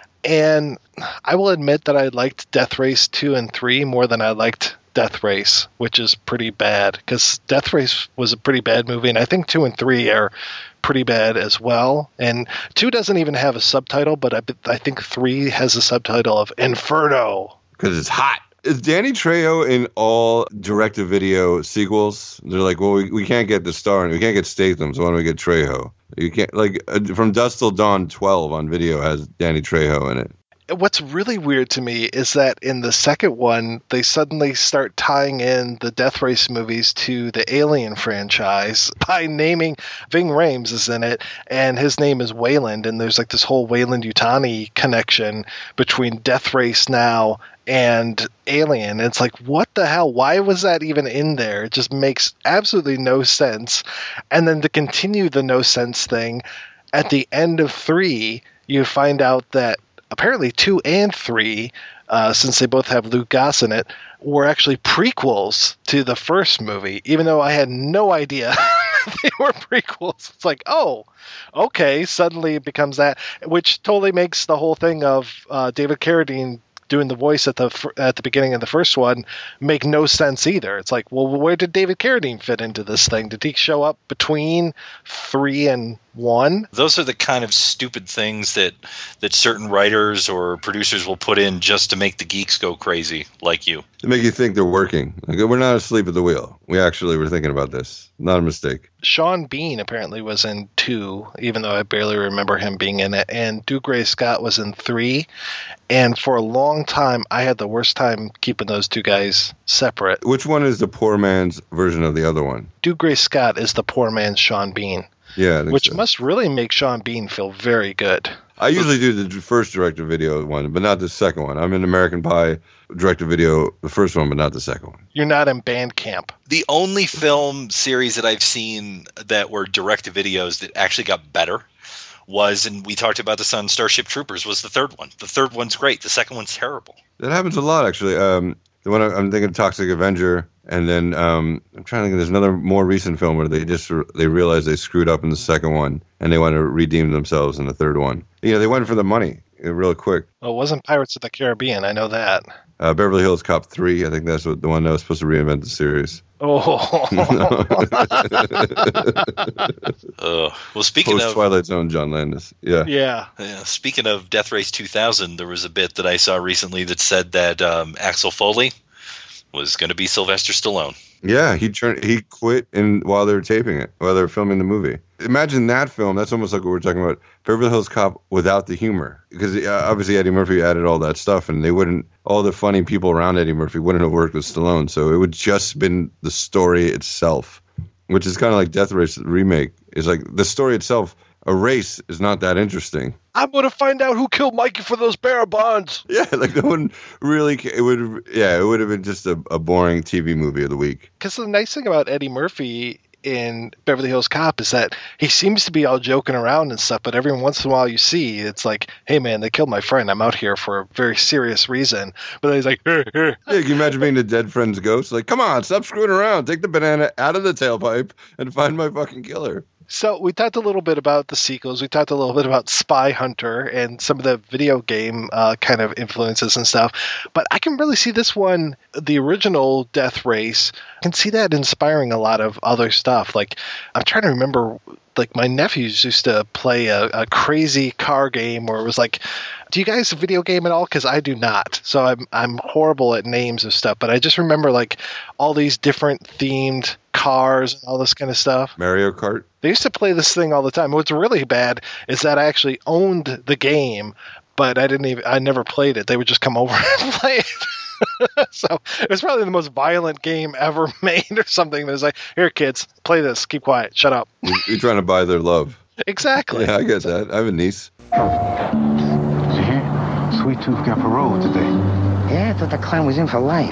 And I will admit that I liked Death Race two and three more than I liked Death Race, which is pretty bad, because Death Race was a pretty bad movie, and I think two and three are pretty bad as well. And two doesn't even have a subtitle, but I, I think three has a subtitle of Inferno. Because it's hot. Is Danny Trejo in all direct-to-video sequels? They're like, well, we, we can't get the star, and we can't get Statham, so why don't we get Trejo? You can't, like, uh, From Dusk Till Dawn twelve on video has Danny Trejo in it. What's really weird to me is that in the second one, they suddenly start tying in the Death Race movies to the Alien franchise by naming Ving Rhames is in it, and his name is Wayland, and there's like this whole Wayland-Yutani connection between Death Race now and Alien. It's like, what the hell? Why was that even in there? It just makes absolutely no sense. And then to continue the no sense thing, at the end of three, you find out that apparently two and three, uh, since they both have Luke Goss in it, were actually prequels to the first movie, even though I had no idea they were prequels. It's like, oh, okay, suddenly it becomes that, which totally makes the whole thing of uh, David Carradine doing the voice at the at the beginning of the first one make no sense either. It's like, well, where did David Carradine fit into this thing? Did he show up between three and one? Those are the kind of stupid things that that certain writers or producers will put in just to make the geeks go crazy, like you. To make you think they're working. Like, we're not asleep at the wheel. We actually were thinking about this. Not a mistake. Sean Bean apparently was in two, even though I barely remember him being in it. And Dougray Scott was in three. And for a long time, I had the worst time keeping those two guys separate. Which one is the poor man's version of the other one? Dougray Scott is the poor man's Sean Bean. Yeah, I think which so. Must really make Sean Bean feel very good. I usually do the first direct-to-video one, but not the second one. I'm in American Pie direct-to-video, the first one, but not the second one. You're not in Bandcamp. The only film series that I've seen that were direct-to-videos that actually got better was, and we talked about this on Starship Troopers, was the third one. The third one's great. The second one's terrible. That happens a lot, actually. Um, the one I'm thinking of, Toxic Avenger, and then um, I'm trying to think. There's another more recent film where they just they realized they screwed up in the second one, and they want to redeem themselves in the third one. You know, they went for the money uh, real quick. Well, it wasn't Pirates of the Caribbean. I know that. Uh, Beverly Hills Cop three. I think that's what the one that was supposed to reinvent the series. Oh. uh, well, speaking Post of Twilight Zone, John Landis. Yeah. yeah. Yeah. Speaking of Death Race two thousand, there was a bit that I saw recently that said that um, Axel Foley was going to be Sylvester Stallone. Yeah, he turned, he quit in while they were taping it, while they were filming the movie. Imagine that film. That's almost like what we're talking about. Beverly Hills Cop without the humor. Because uh, obviously Eddie Murphy added all that stuff, and they wouldn't, all the funny people around Eddie Murphy wouldn't have worked with Stallone. So it would just been the story itself, which is kind of like Death Race remake. It's like the story itself, a race is not that interesting. I'm going to find out who killed Mikey for those bearer bonds. Yeah, like no one really, it would, yeah, it would have been just a, a boring T V movie of the week. Because the nice thing about Eddie Murphy in Beverly Hills Cop is that he seems to be all joking around and stuff, but every once in a while you see it's like, hey man, they killed my friend. I'm out here for a very serious reason. But then he's like, eh, eh. Yeah, can you imagine being the dead friend's ghost? Like, come on, stop screwing around. Take the banana out of the tailpipe and find my fucking killer. So we talked a little bit about the sequels. We talked a little bit about Spy Hunter and some of the video game uh, kind of influences and stuff. But I can really see this one, the original Death Race, I can see that inspiring a lot of other stuff. Like, I'm trying to remember, like, my nephews used to play a, a crazy car game where it was like, do you guys video game at all? Because I do not. So I'm I'm horrible at names of stuff. But I just remember, like, all these different themed cars and all this kind of stuff. Mario Kart? They used to play this thing all the time. What's really bad is that I actually owned the game, but I didn't even I never played it. They would just come over and play it. So it was probably the most violent game ever made or something. It was like, here, kids, play this. Keep quiet. Shut up. You're trying to buy their love. Exactly. Yeah, I get that. I have a niece. Did you hear? Sweet Tooth got parole today. Yeah, I thought the clown was in for life.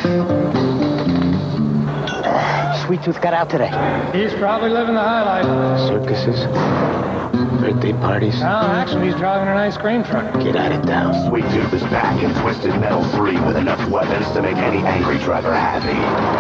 Sweet Tooth got out today. He's probably living the high life. Circuses, birthday parties. No, actually, he's driving an ice cream truck. Get out of town. Sweet Tooth is back in Twisted Metal three with enough weapons to make any angry driver happy.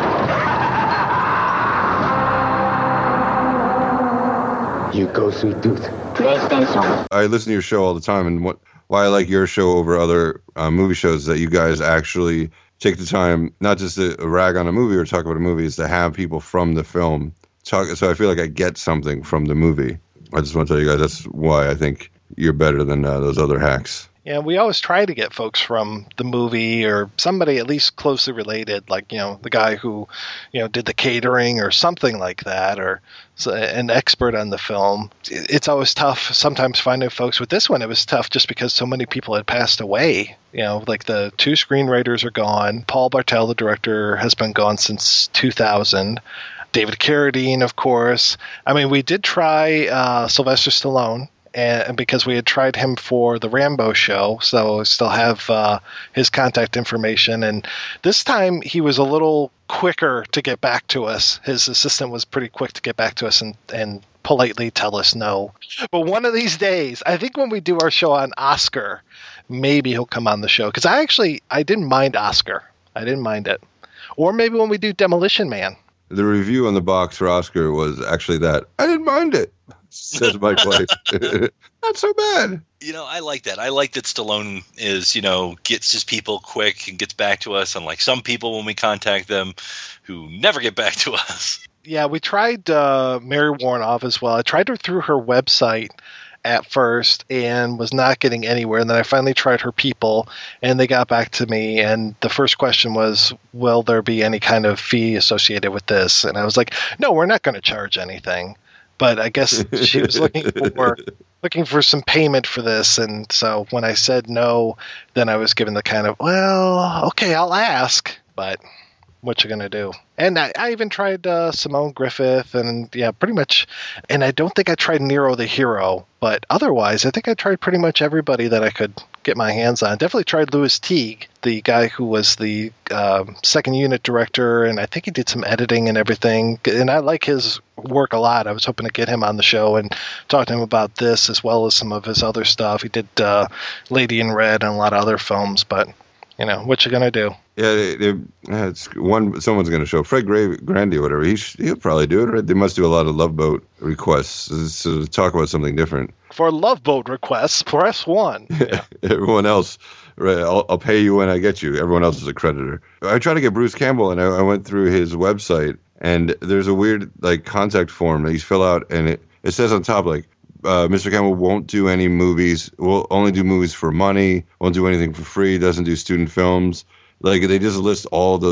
You go, Sweet Tooth. PlayStation. I listen to your show all the time, and what why I like your show over other uh, movie shows is that you guys actually take the time not just to rag on a movie or talk about a movie, is to have people from the film talk. So I feel like I get something from the movie. I just want to tell you guys that's why I think you're better than uh, those other hacks. Yeah, we always try to get folks from the movie or somebody at least closely related, like, you know, the guy who, you know, did the catering or something like that, or an expert on the film. It's always tough sometimes finding folks. With this one, it was tough just because so many people had passed away. You know, like the two screenwriters are gone. Paul Bartel, the director, has been gone since two thousand. David Carradine, of course. I mean, we did try uh, Sylvester Stallone. And because we had tried him for the Rambo show, so I still have uh, his contact information. And this time he was a little quicker to get back to us. His assistant was pretty quick to get back to us and, and politely tell us no. But one of these days, I think when we do our show on Oscar, maybe he'll come on the show. Because I actually, I didn't mind Oscar. I didn't mind it. Or maybe when we do Demolition Man. The review on the box for Oscar was actually that. I didn't mind it. Says Mike White. Not so bad. You know, I like that. I like that Stallone is, you know, gets his people quick and gets back to us, unlike some people when we contact them who never get back to us. Yeah, we tried uh, Mary Warnoff as well. I tried her through her website at first and was not getting anywhere. And then I finally tried her people, and they got back to me. And the first question was, will there be any kind of fee associated with this? And I was like, no, we're not going to charge anything. But I guess she was looking for looking for some payment for this. And so when I said no, then I was given the kind of, well, okay, I'll ask, but what you going to do? And I, I even tried uh, Simone Griffith and, yeah, pretty much. And I don't think I tried Nero the Hero, but otherwise, I think I tried pretty much everybody that I could get my hands on. Definitely tried Louis Teague, the guy who was the uh, second unit director, and I think he did some editing and everything. And I like his work a lot. I was hoping to get him on the show and talk to him about this as well as some of his other stuff. He did uh, Lady in Red and a lot of other films, but, you know, what you going to do? Yeah, it, it, it's one. Someone's going to show Fred Gra- Grandy or whatever. He sh- he'll probably do it. Right? They must do a lot of Love Boat requests to talk about something different. For Love Boat requests, press one. Yeah. Everyone else, right? I'll, I'll pay you when I get you. Everyone else is a creditor. I tried to get Bruce Campbell, and I, I went through his website, and there's a weird like contact form that you fill out, and it, it says on top like, Uh, Mister Campbell won't do any movies. Will only do movies for money. Won't do anything for free. Doesn't do student films. Like they just list all those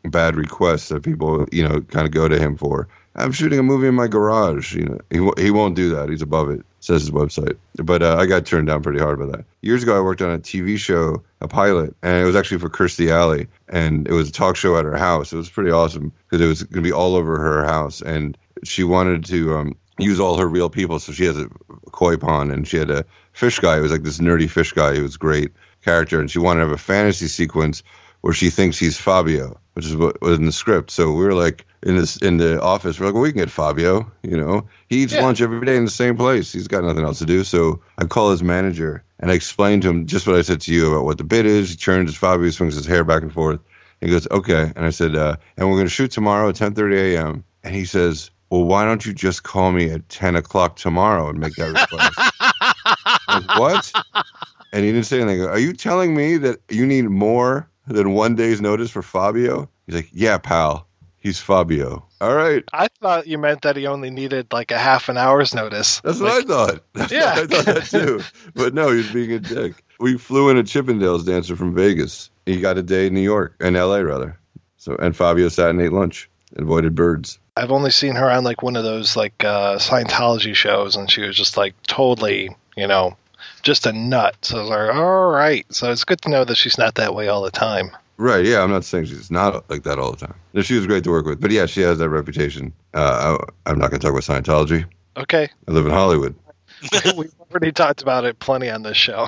bad requests that people, you know, kind of go to him for. I'm shooting a movie in my garage. You know, he w- he won't do that. He's above it. Says his website. But uh, I got turned down pretty hard by that. Years ago, I worked on a T V show, a pilot, and it was actually for Kirstie Alley, and it was a talk show at her house. It was pretty awesome because it was going to be all over her house, and she wanted to um, use all her real people. So she has a koi pond, and she had a fish guy. It was like this nerdy fish guy. He was a great character, and she wanted to have a fantasy sequence where she thinks he's Fabio, which is what was in the script. So we were like in this in the office, we're like, well, we can get Fabio. You know, he eats yeah. lunch every day in the same place. He's got nothing else to do. So I call his manager and I explained to him just what I said to you about what the bid is. He turns his Fabio, swings his hair back and forth. He goes, okay. And I said, uh, and we're going to shoot tomorrow at ten thirty a.m. And he says, well, why don't you just call me at ten o'clock tomorrow and make that request? Like, what? And he didn't say anything. Are you telling me that you need more than one day's notice for Fabio? He's like, yeah, pal. He's Fabio. All right. I thought you meant that he only needed like a half an hour's notice. That's like, what I thought. That's yeah. I thought that too. But no, he was being a dick. We flew in a Chippendales dancer from Vegas. He got a day in New York, in L A rather. So, and Fabio sat and ate lunch, avoided birds. I've only seen her on like one of those like uh, Scientology shows, and she was just like totally, you know, just a nut. So I was like, all right. So it's good to know that she's not that way all the time. Right, yeah, I'm not saying she's not like that all the time. She was great to work with. But yeah, she has that reputation. Uh, I, I'm not going to talk about Scientology. Okay. I live in Hollywood. We've already talked about it plenty on this show.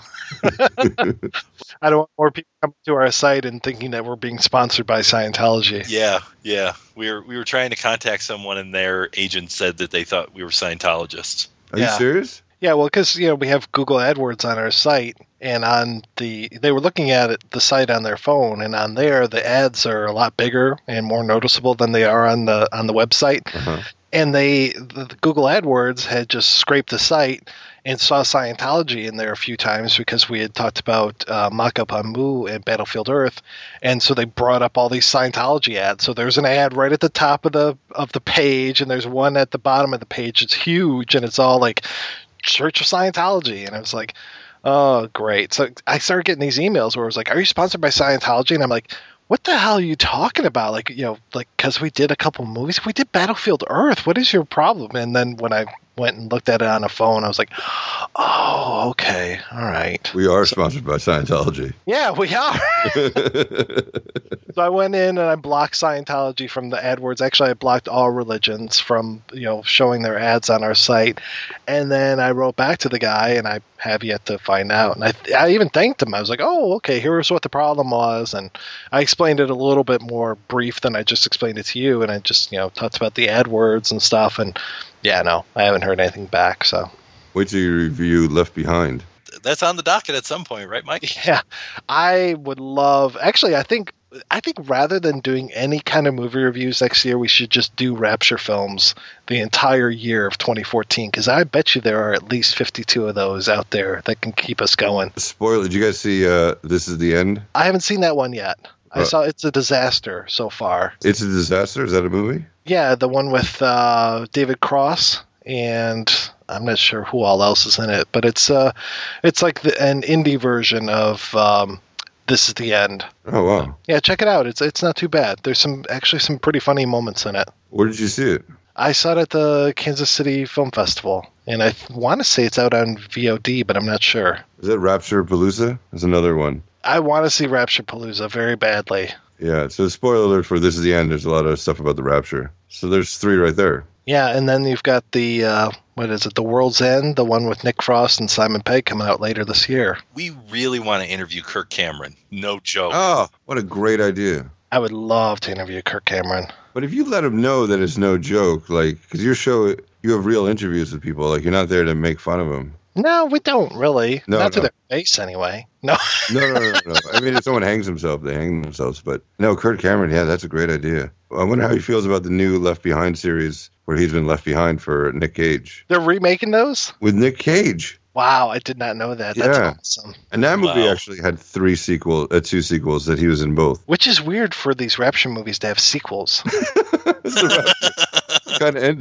I don't want more people coming to our site and thinking that we're being sponsored by Scientology. Yeah, yeah. We were we were trying to contact someone, and their agent said that they thought we were Scientologists. Are yeah. you serious? Yeah, well, because you know we have Google AdWords on our site, and on the they were looking at it, the site on their phone, and on there the ads are a lot bigger and more noticeable than they are on the on the website. Uh-huh. And they the, the Google AdWords had just scraped the site and saw Scientology in there a few times because we had talked about uh, Mock-Up on Moo and Battlefield Earth, and so they brought up all these Scientology ads. So there's an ad right at the top of the of the page, and there's one at the bottom of the page. It's huge, and it's all like Church of Scientology, and I was like, oh, great. So I started getting these emails where it was like, are you sponsored by Scientology? And I'm like, what the hell are you talking about? Like, you know, like, because we did a couple movies. We did Battlefield Earth. What is your problem? And then when I went and looked at it on a phone, I was like, oh, okay. All right. We are sponsored by Scientology. Yeah, we are. So I went in and I blocked Scientology from the AdWords. Actually, I blocked all religions from, you know, showing their ads on our site. And then I wrote back to the guy, and I have yet to find out. And I, I even thanked him. I was like, oh, okay, here's what the problem was. And I explained it a little bit more brief than I just explained it to you. And I just, you know, talked about the AdWords and stuff. And yeah, no, I haven't heard anything back. So wait till you review Left Behind. That's on the docket at some point, right, Mike? Yeah, I would love. Actually, I think I think rather than doing any kind of movie reviews next year, we should just do Rapture films the entire year of twenty fourteen, because I bet you there are at least fifty-two of those out there that can keep us going. Spoiler, did you guys see uh, This Is the End? I haven't seen that one yet. I uh, saw It's a Disaster so far. It's a Disaster? Is that a movie? Yeah, the one with uh, David Cross, and I'm not sure who all else is in it, but it's uh, it's like the, an indie version of um, This Is the End. Oh, wow. Yeah, check it out. It's it's not too bad. There's some actually some pretty funny moments in it. Where did you see it? I saw it at the Kansas City Film Festival, and I want to say it's out on V O D, but I'm not sure. Is it Rapture Palooza? There's another one. I want to see Rapture Palooza very badly. Yeah, so spoiler alert for This Is the End. There's a lot of stuff about the Rapture. So there's three right there. Yeah, and then you've got the, uh, what is it, The World's End, the one with Nick Frost and Simon Pegg coming out later this year. We really want to interview Kirk Cameron. No joke. Oh, what a great idea. I would love to interview Kirk Cameron. But if you let him know that it's no joke, like, because your show, you have real interviews with people, like, you're not there to make fun of them. No, we don't really. No, not no. to their face, anyway. No. no, no, no, no. I mean, if someone hangs himself, they hang themselves. But no, Kirk Cameron, yeah, that's a great idea. I wonder how he feels about the new Left Behind series where he's been left behind for Nick Cage. They're remaking those? With Nick Cage. Wow, I did not know that. That's yeah. awesome. And that movie Wow. actually had three sequels, uh, two sequels that he was in both. Which is weird for these Rapture movies to have sequels. Kind of ended.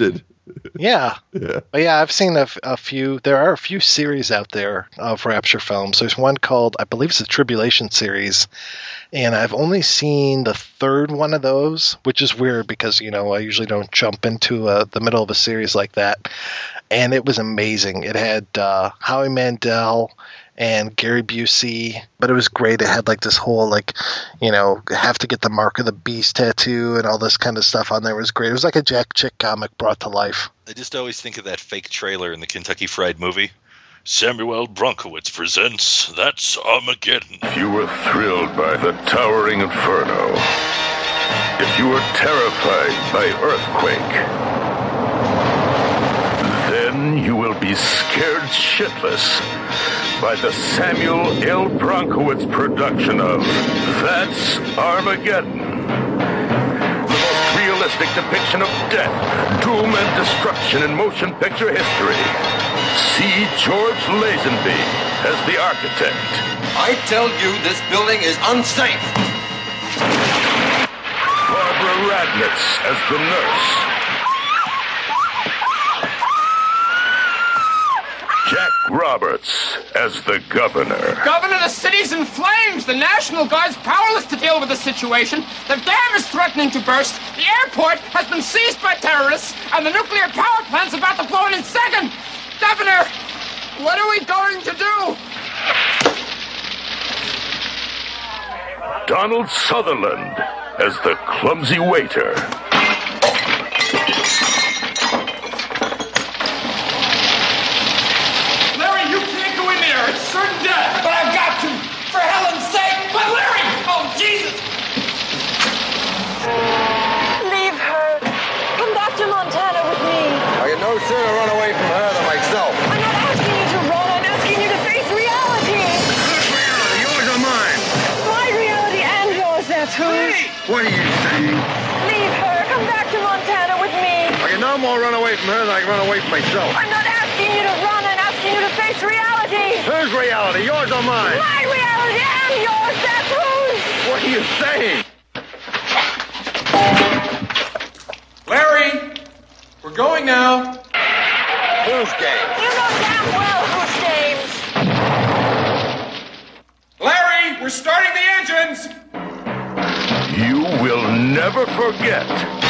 Yeah. Yeah. But yeah, I've seen a, f- a few. There are a few series out there of Rapture films. There's one called, I believe it's the Tribulation series. And I've only seen the third one of those, which is weird because, you know, I usually don't jump into uh, the middle of a series like that. And it was amazing. It had uh, Howie Mandel and Gary Busey, but it was great. It had like this whole like, you know, have to get the Mark of the Beast tattoo and all this kind of stuff on there. It was great. It was like a Jack Chick comic brought to life. I just always think of that fake trailer in the Kentucky Fried Movie. Samuel Bronkowitz presents That's Armageddon. If you were thrilled by the towering inferno, if you were terrified by earthquake, then you will be scared shitless by the Samuel L. Bronkowitz production of That's Armageddon. The most realistic depiction of death, doom, and destruction in motion picture history. See George Lazenby as the architect. I tell you, this building is unsafe. Barbara Radnitz as the nurse. Jack Roberts as the governor. Governor, the city's in flames. The National Guard's powerless to deal with the situation. The dam is threatening to burst. The airport has been seized by terrorists. And the nuclear power plant's about to blow in its second. Governor, what are we going to do? Donald Sutherland as the clumsy waiter. Certain death, but I've got to, for Helen's sake. But Larry, oh Jesus! Leave her. Come back to Montana with me. I can no sooner run away from her than myself. I'm not asking you to run. I'm asking you to face reality. Whose reality? Yours or mine? My reality and yours. That's whose. What are you saying? Leave her. Come back to Montana with me. I can no more run away from her than I can run away from myself. I'm not asking you to run. I'm asking you to face reality. Whose reality? Yours or mine? My reality and yours. That's whose. What are you saying? Larry, we're going now. Whose game? You know damn well whose games. Larry, we're starting the engines. You will never forget.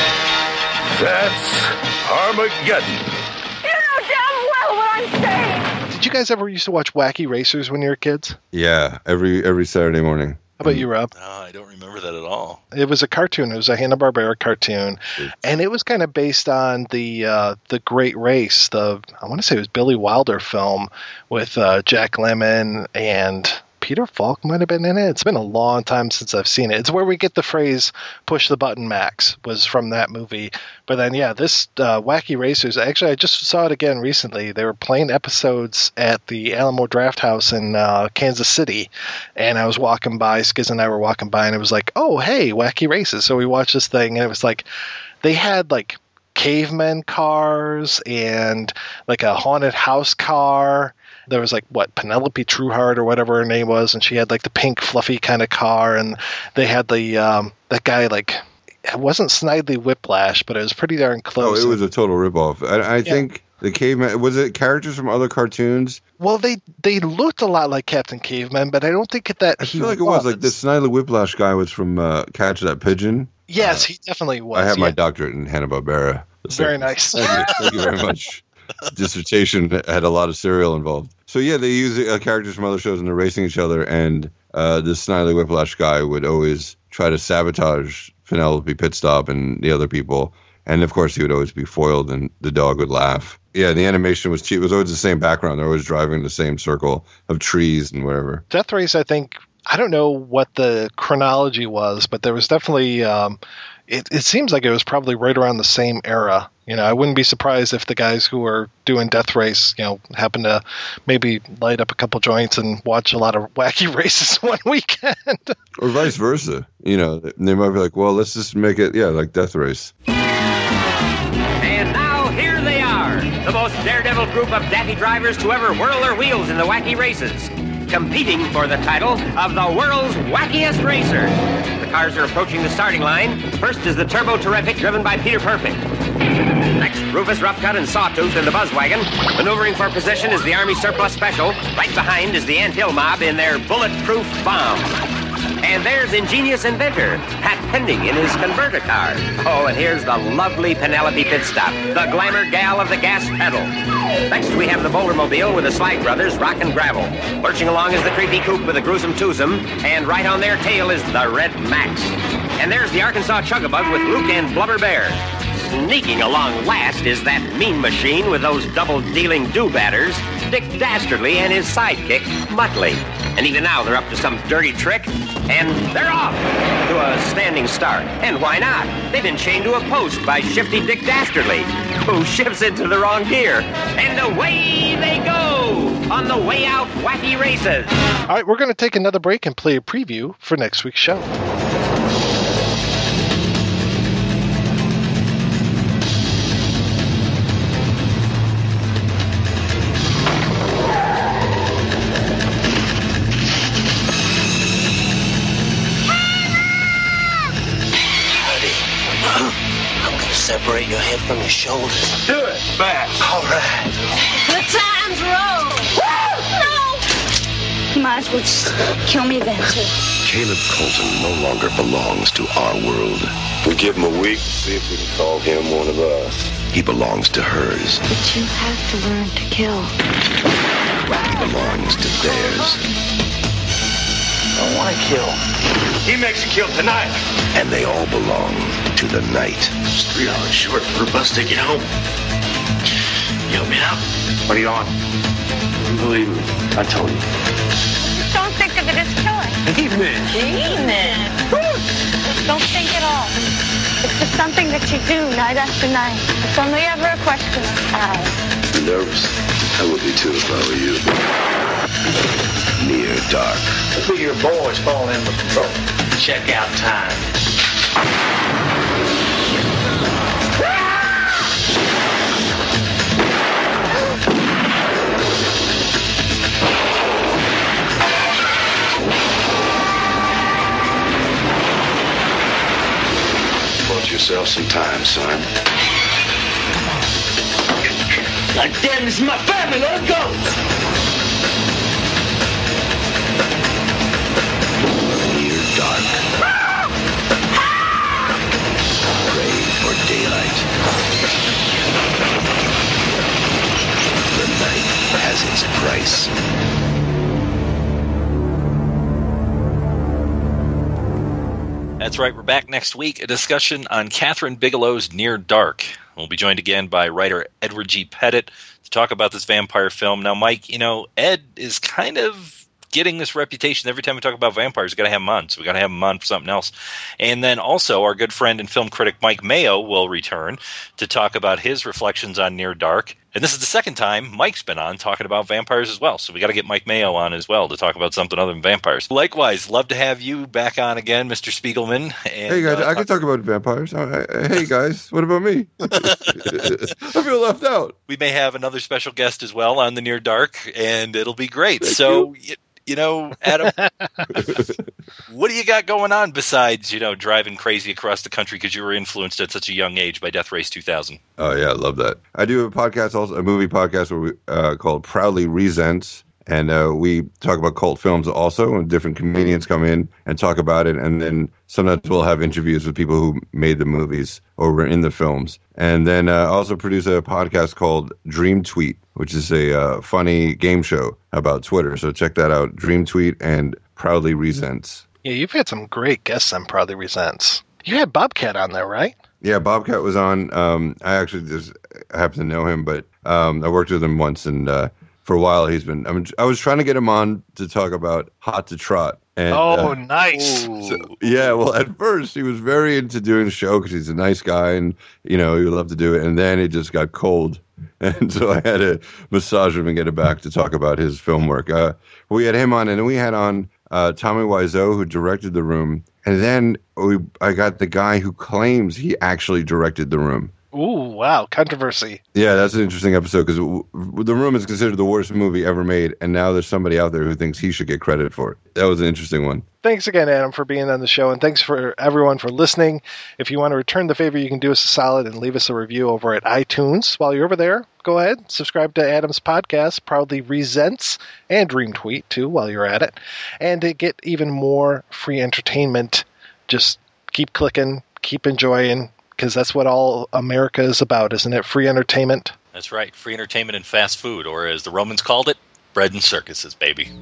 That's Armageddon. You know damn well what I'm saying. Did you guys ever used to watch Wacky Racers when you were kids? Yeah, every every Saturday morning. How about you, Rob? No, I don't remember that at all. It was a cartoon. It was a Hanna-Barbera cartoon, and it was kind of based on the uh, the Great Race. The I want to say it was Billy Wilder film with uh, Jack Lemmon and Peter Falk might have been in it. It's been a long time since I've seen it. It's where we get the phrase "push the button, Max" was from that movie. But then, yeah, this uh, Wacky Racers. Actually, I just saw it again recently. They were playing episodes at the Alamo Draft House in uh, Kansas City, and I was walking by. Skiz and I were walking by, and it was like, "Oh, hey, Wacky Races!" So we watched this thing, and it was like they had like caveman cars and like a haunted house car. There was like what Penelope Trueheart or whatever her name was, and she had like the pink fluffy kind of car, and they had the um, that guy like it wasn't Snidely Whiplash, but it was pretty darn close. Oh, it was a total ripoff. I, I yeah. think the caveman was it characters from other cartoons. Well, they they looked a lot like Captain Caveman, but I don't think that I he feel like was. it was like the Snidely Whiplash guy was from uh, Catch That Pigeon. Yes, uh, he definitely was. I have yeah. my doctorate in Hanna-Barbera. So, very nice. Thank you, thank you very much. Dissertation had a lot of cereal involved. So yeah, they use uh, characters from other shows and they're racing each other. And uh, this Snidely Whiplash guy would always try to sabotage Penelope Pitstop and the other people. And of course, he would always be foiled, and the dog would laugh. Yeah, the animation was cheap. It was always the same background. They're always driving the same circle of trees and whatever. Death Race, I think. I don't know what the chronology was, but there was definitely. Um, it, it seems like it was probably right around the same era. You know, I wouldn't be surprised if the guys who were doing Death Race, you know, happened to maybe light up a couple joints and watch a lot of Wacky Races one weekend. Or vice versa. You know, they might be like, well, let's just make it, yeah, like Death Race. And now here they are, the most daredevil group of daffy drivers to ever whirl their wheels in the Wacky Races, competing for the title of the world's wackiest racer. The cars are approaching the starting line. First is the Turbo Terrific, driven by Peter Perfect. Next, Rufus, Roughcut, and Sawtooth in the Buzzwagon. Maneuvering for position is the Army Surplus Special. Right behind is the Ant Hill Mob in their bulletproof bomb. And there's ingenious inventor, Pat Pending, in his converter car. Oh, and here's the lovely Penelope Pitstop, the glamour gal of the gas pedal. Next, we have the Bouldermobile with the Slide Brothers, Rock and Gravel. Lurching along is the creepy Coupe with the gruesome twosome, and right on their tail is the Red Max. And there's the Arkansas Chugabug with Luke and Blubber Bear. Sneaking along last is that mean machine with those double-dealing do-batters, Dick Dastardly and his sidekick, Muttley. And even now they're up to some dirty trick, and they're off to a standing start. And why not? They've been chained to a post by shifty Dick Dastardly, who shifts into the wrong gear. And away they go on the way out wacky races. All right, we're going to take another break and play a preview for next week's show. Separate your head from your shoulders. Do it. Back. All right. The time's roll. No! You might as well just kill me then, too. Caleb Colton no longer belongs to our world. We give him a week, see if we can call him one of us. He belongs to hers. But you have to learn to kill. He belongs to theirs. I want to kill. He makes you kill tonight. And they all belong to the night. It's three hours short for a bus ticket home. You help me out? What are you on? Believe me, I told you. Don't think of it as killing. Evening. Evening. Don't think at all. It's just something that you do night after night. It's only ever a question of time. You're nervous? I would be too if I were you. Near dark. Look at your boys falling in the patrol. Check out time. Bought yourself some time, son. God damn, this is my family. Let him go. Near dark. Pray for daylight. The night has its price. That's right, we're back next week. A discussion on Catherine Bigelow's Near Dark. We'll be joined again by writer Edward G. Pettit to talk about this vampire film. Now, Mike, you know, Ed is kind of getting this reputation. Every time we talk about vampires, we've got to have him on. So we've got to have him on for something else. And then also our good friend and film critic Mike Mayo will return to talk about his reflections on Near Dark. And this is the second time Mike's been on talking about vampires as well. So we got to get Mike Mayo on as well to talk about something other than vampires. Likewise, love to have you back on again, Mister Spiegelman. And, hey guys, uh, I can talk about vampires. Uh, hey guys, what about me? I feel left out. We may have another special guest as well on the Near Dark, and it'll be great. Thank so. You. You know, Adam, what do you got going on besides, you know, driving crazy across the country because you were influenced at such a young age by Death Race two thousand? Oh, yeah, I love that. I do a podcast, also a movie podcast where we, uh, called Proudly Resents. And uh, we talk about cult films also, and different comedians come in and talk about it. And then sometimes we'll have interviews with people who made the movies or were in the films. And then I uh, also produce a podcast called Dream Tweet, which is a uh, funny game show about Twitter. So check that out, Dream Tweet and Proudly Resents. Yeah, you've had some great guests on Proudly Resents. You had Bobcat on there, right? Yeah, Bobcat was on. Um, I actually just happen to know him, but um, I worked with him once, and uh, for a while he's been. I, mean, I was trying to get him on to talk about Hot to Trot. And, oh, uh, nice. So, yeah, well, at first he was very into doing the show because he's a nice guy and, you know, he would love to do it. And then it just got cold. And so I had to massage him and get him back to talk about his film work. Uh, we had him on, and then we had on uh, Tommy Wiseau, who directed The Room. And then we, I got the guy who claims he actually directed The Room. Ooh, wow, controversy. Yeah, that's an interesting episode because w- w- The Room is considered the worst movie ever made, and now there's somebody out there who thinks he should get credit for it. That was an interesting one. Thanks again, Adam, for being on the show, and thanks for everyone for listening. If you want to return the favor, you can do us a solid and leave us a review over at iTunes. While you're over there, go ahead, subscribe to Adam's podcast, Proudly Resents, and Dream Tweet, too, while you're at it. And to get even more free entertainment, just keep clicking, keep enjoying, because that's what all America is about, isn't it? Free entertainment. That's right. Free entertainment and fast food, or as the Romans called it, bread and circuses, baby.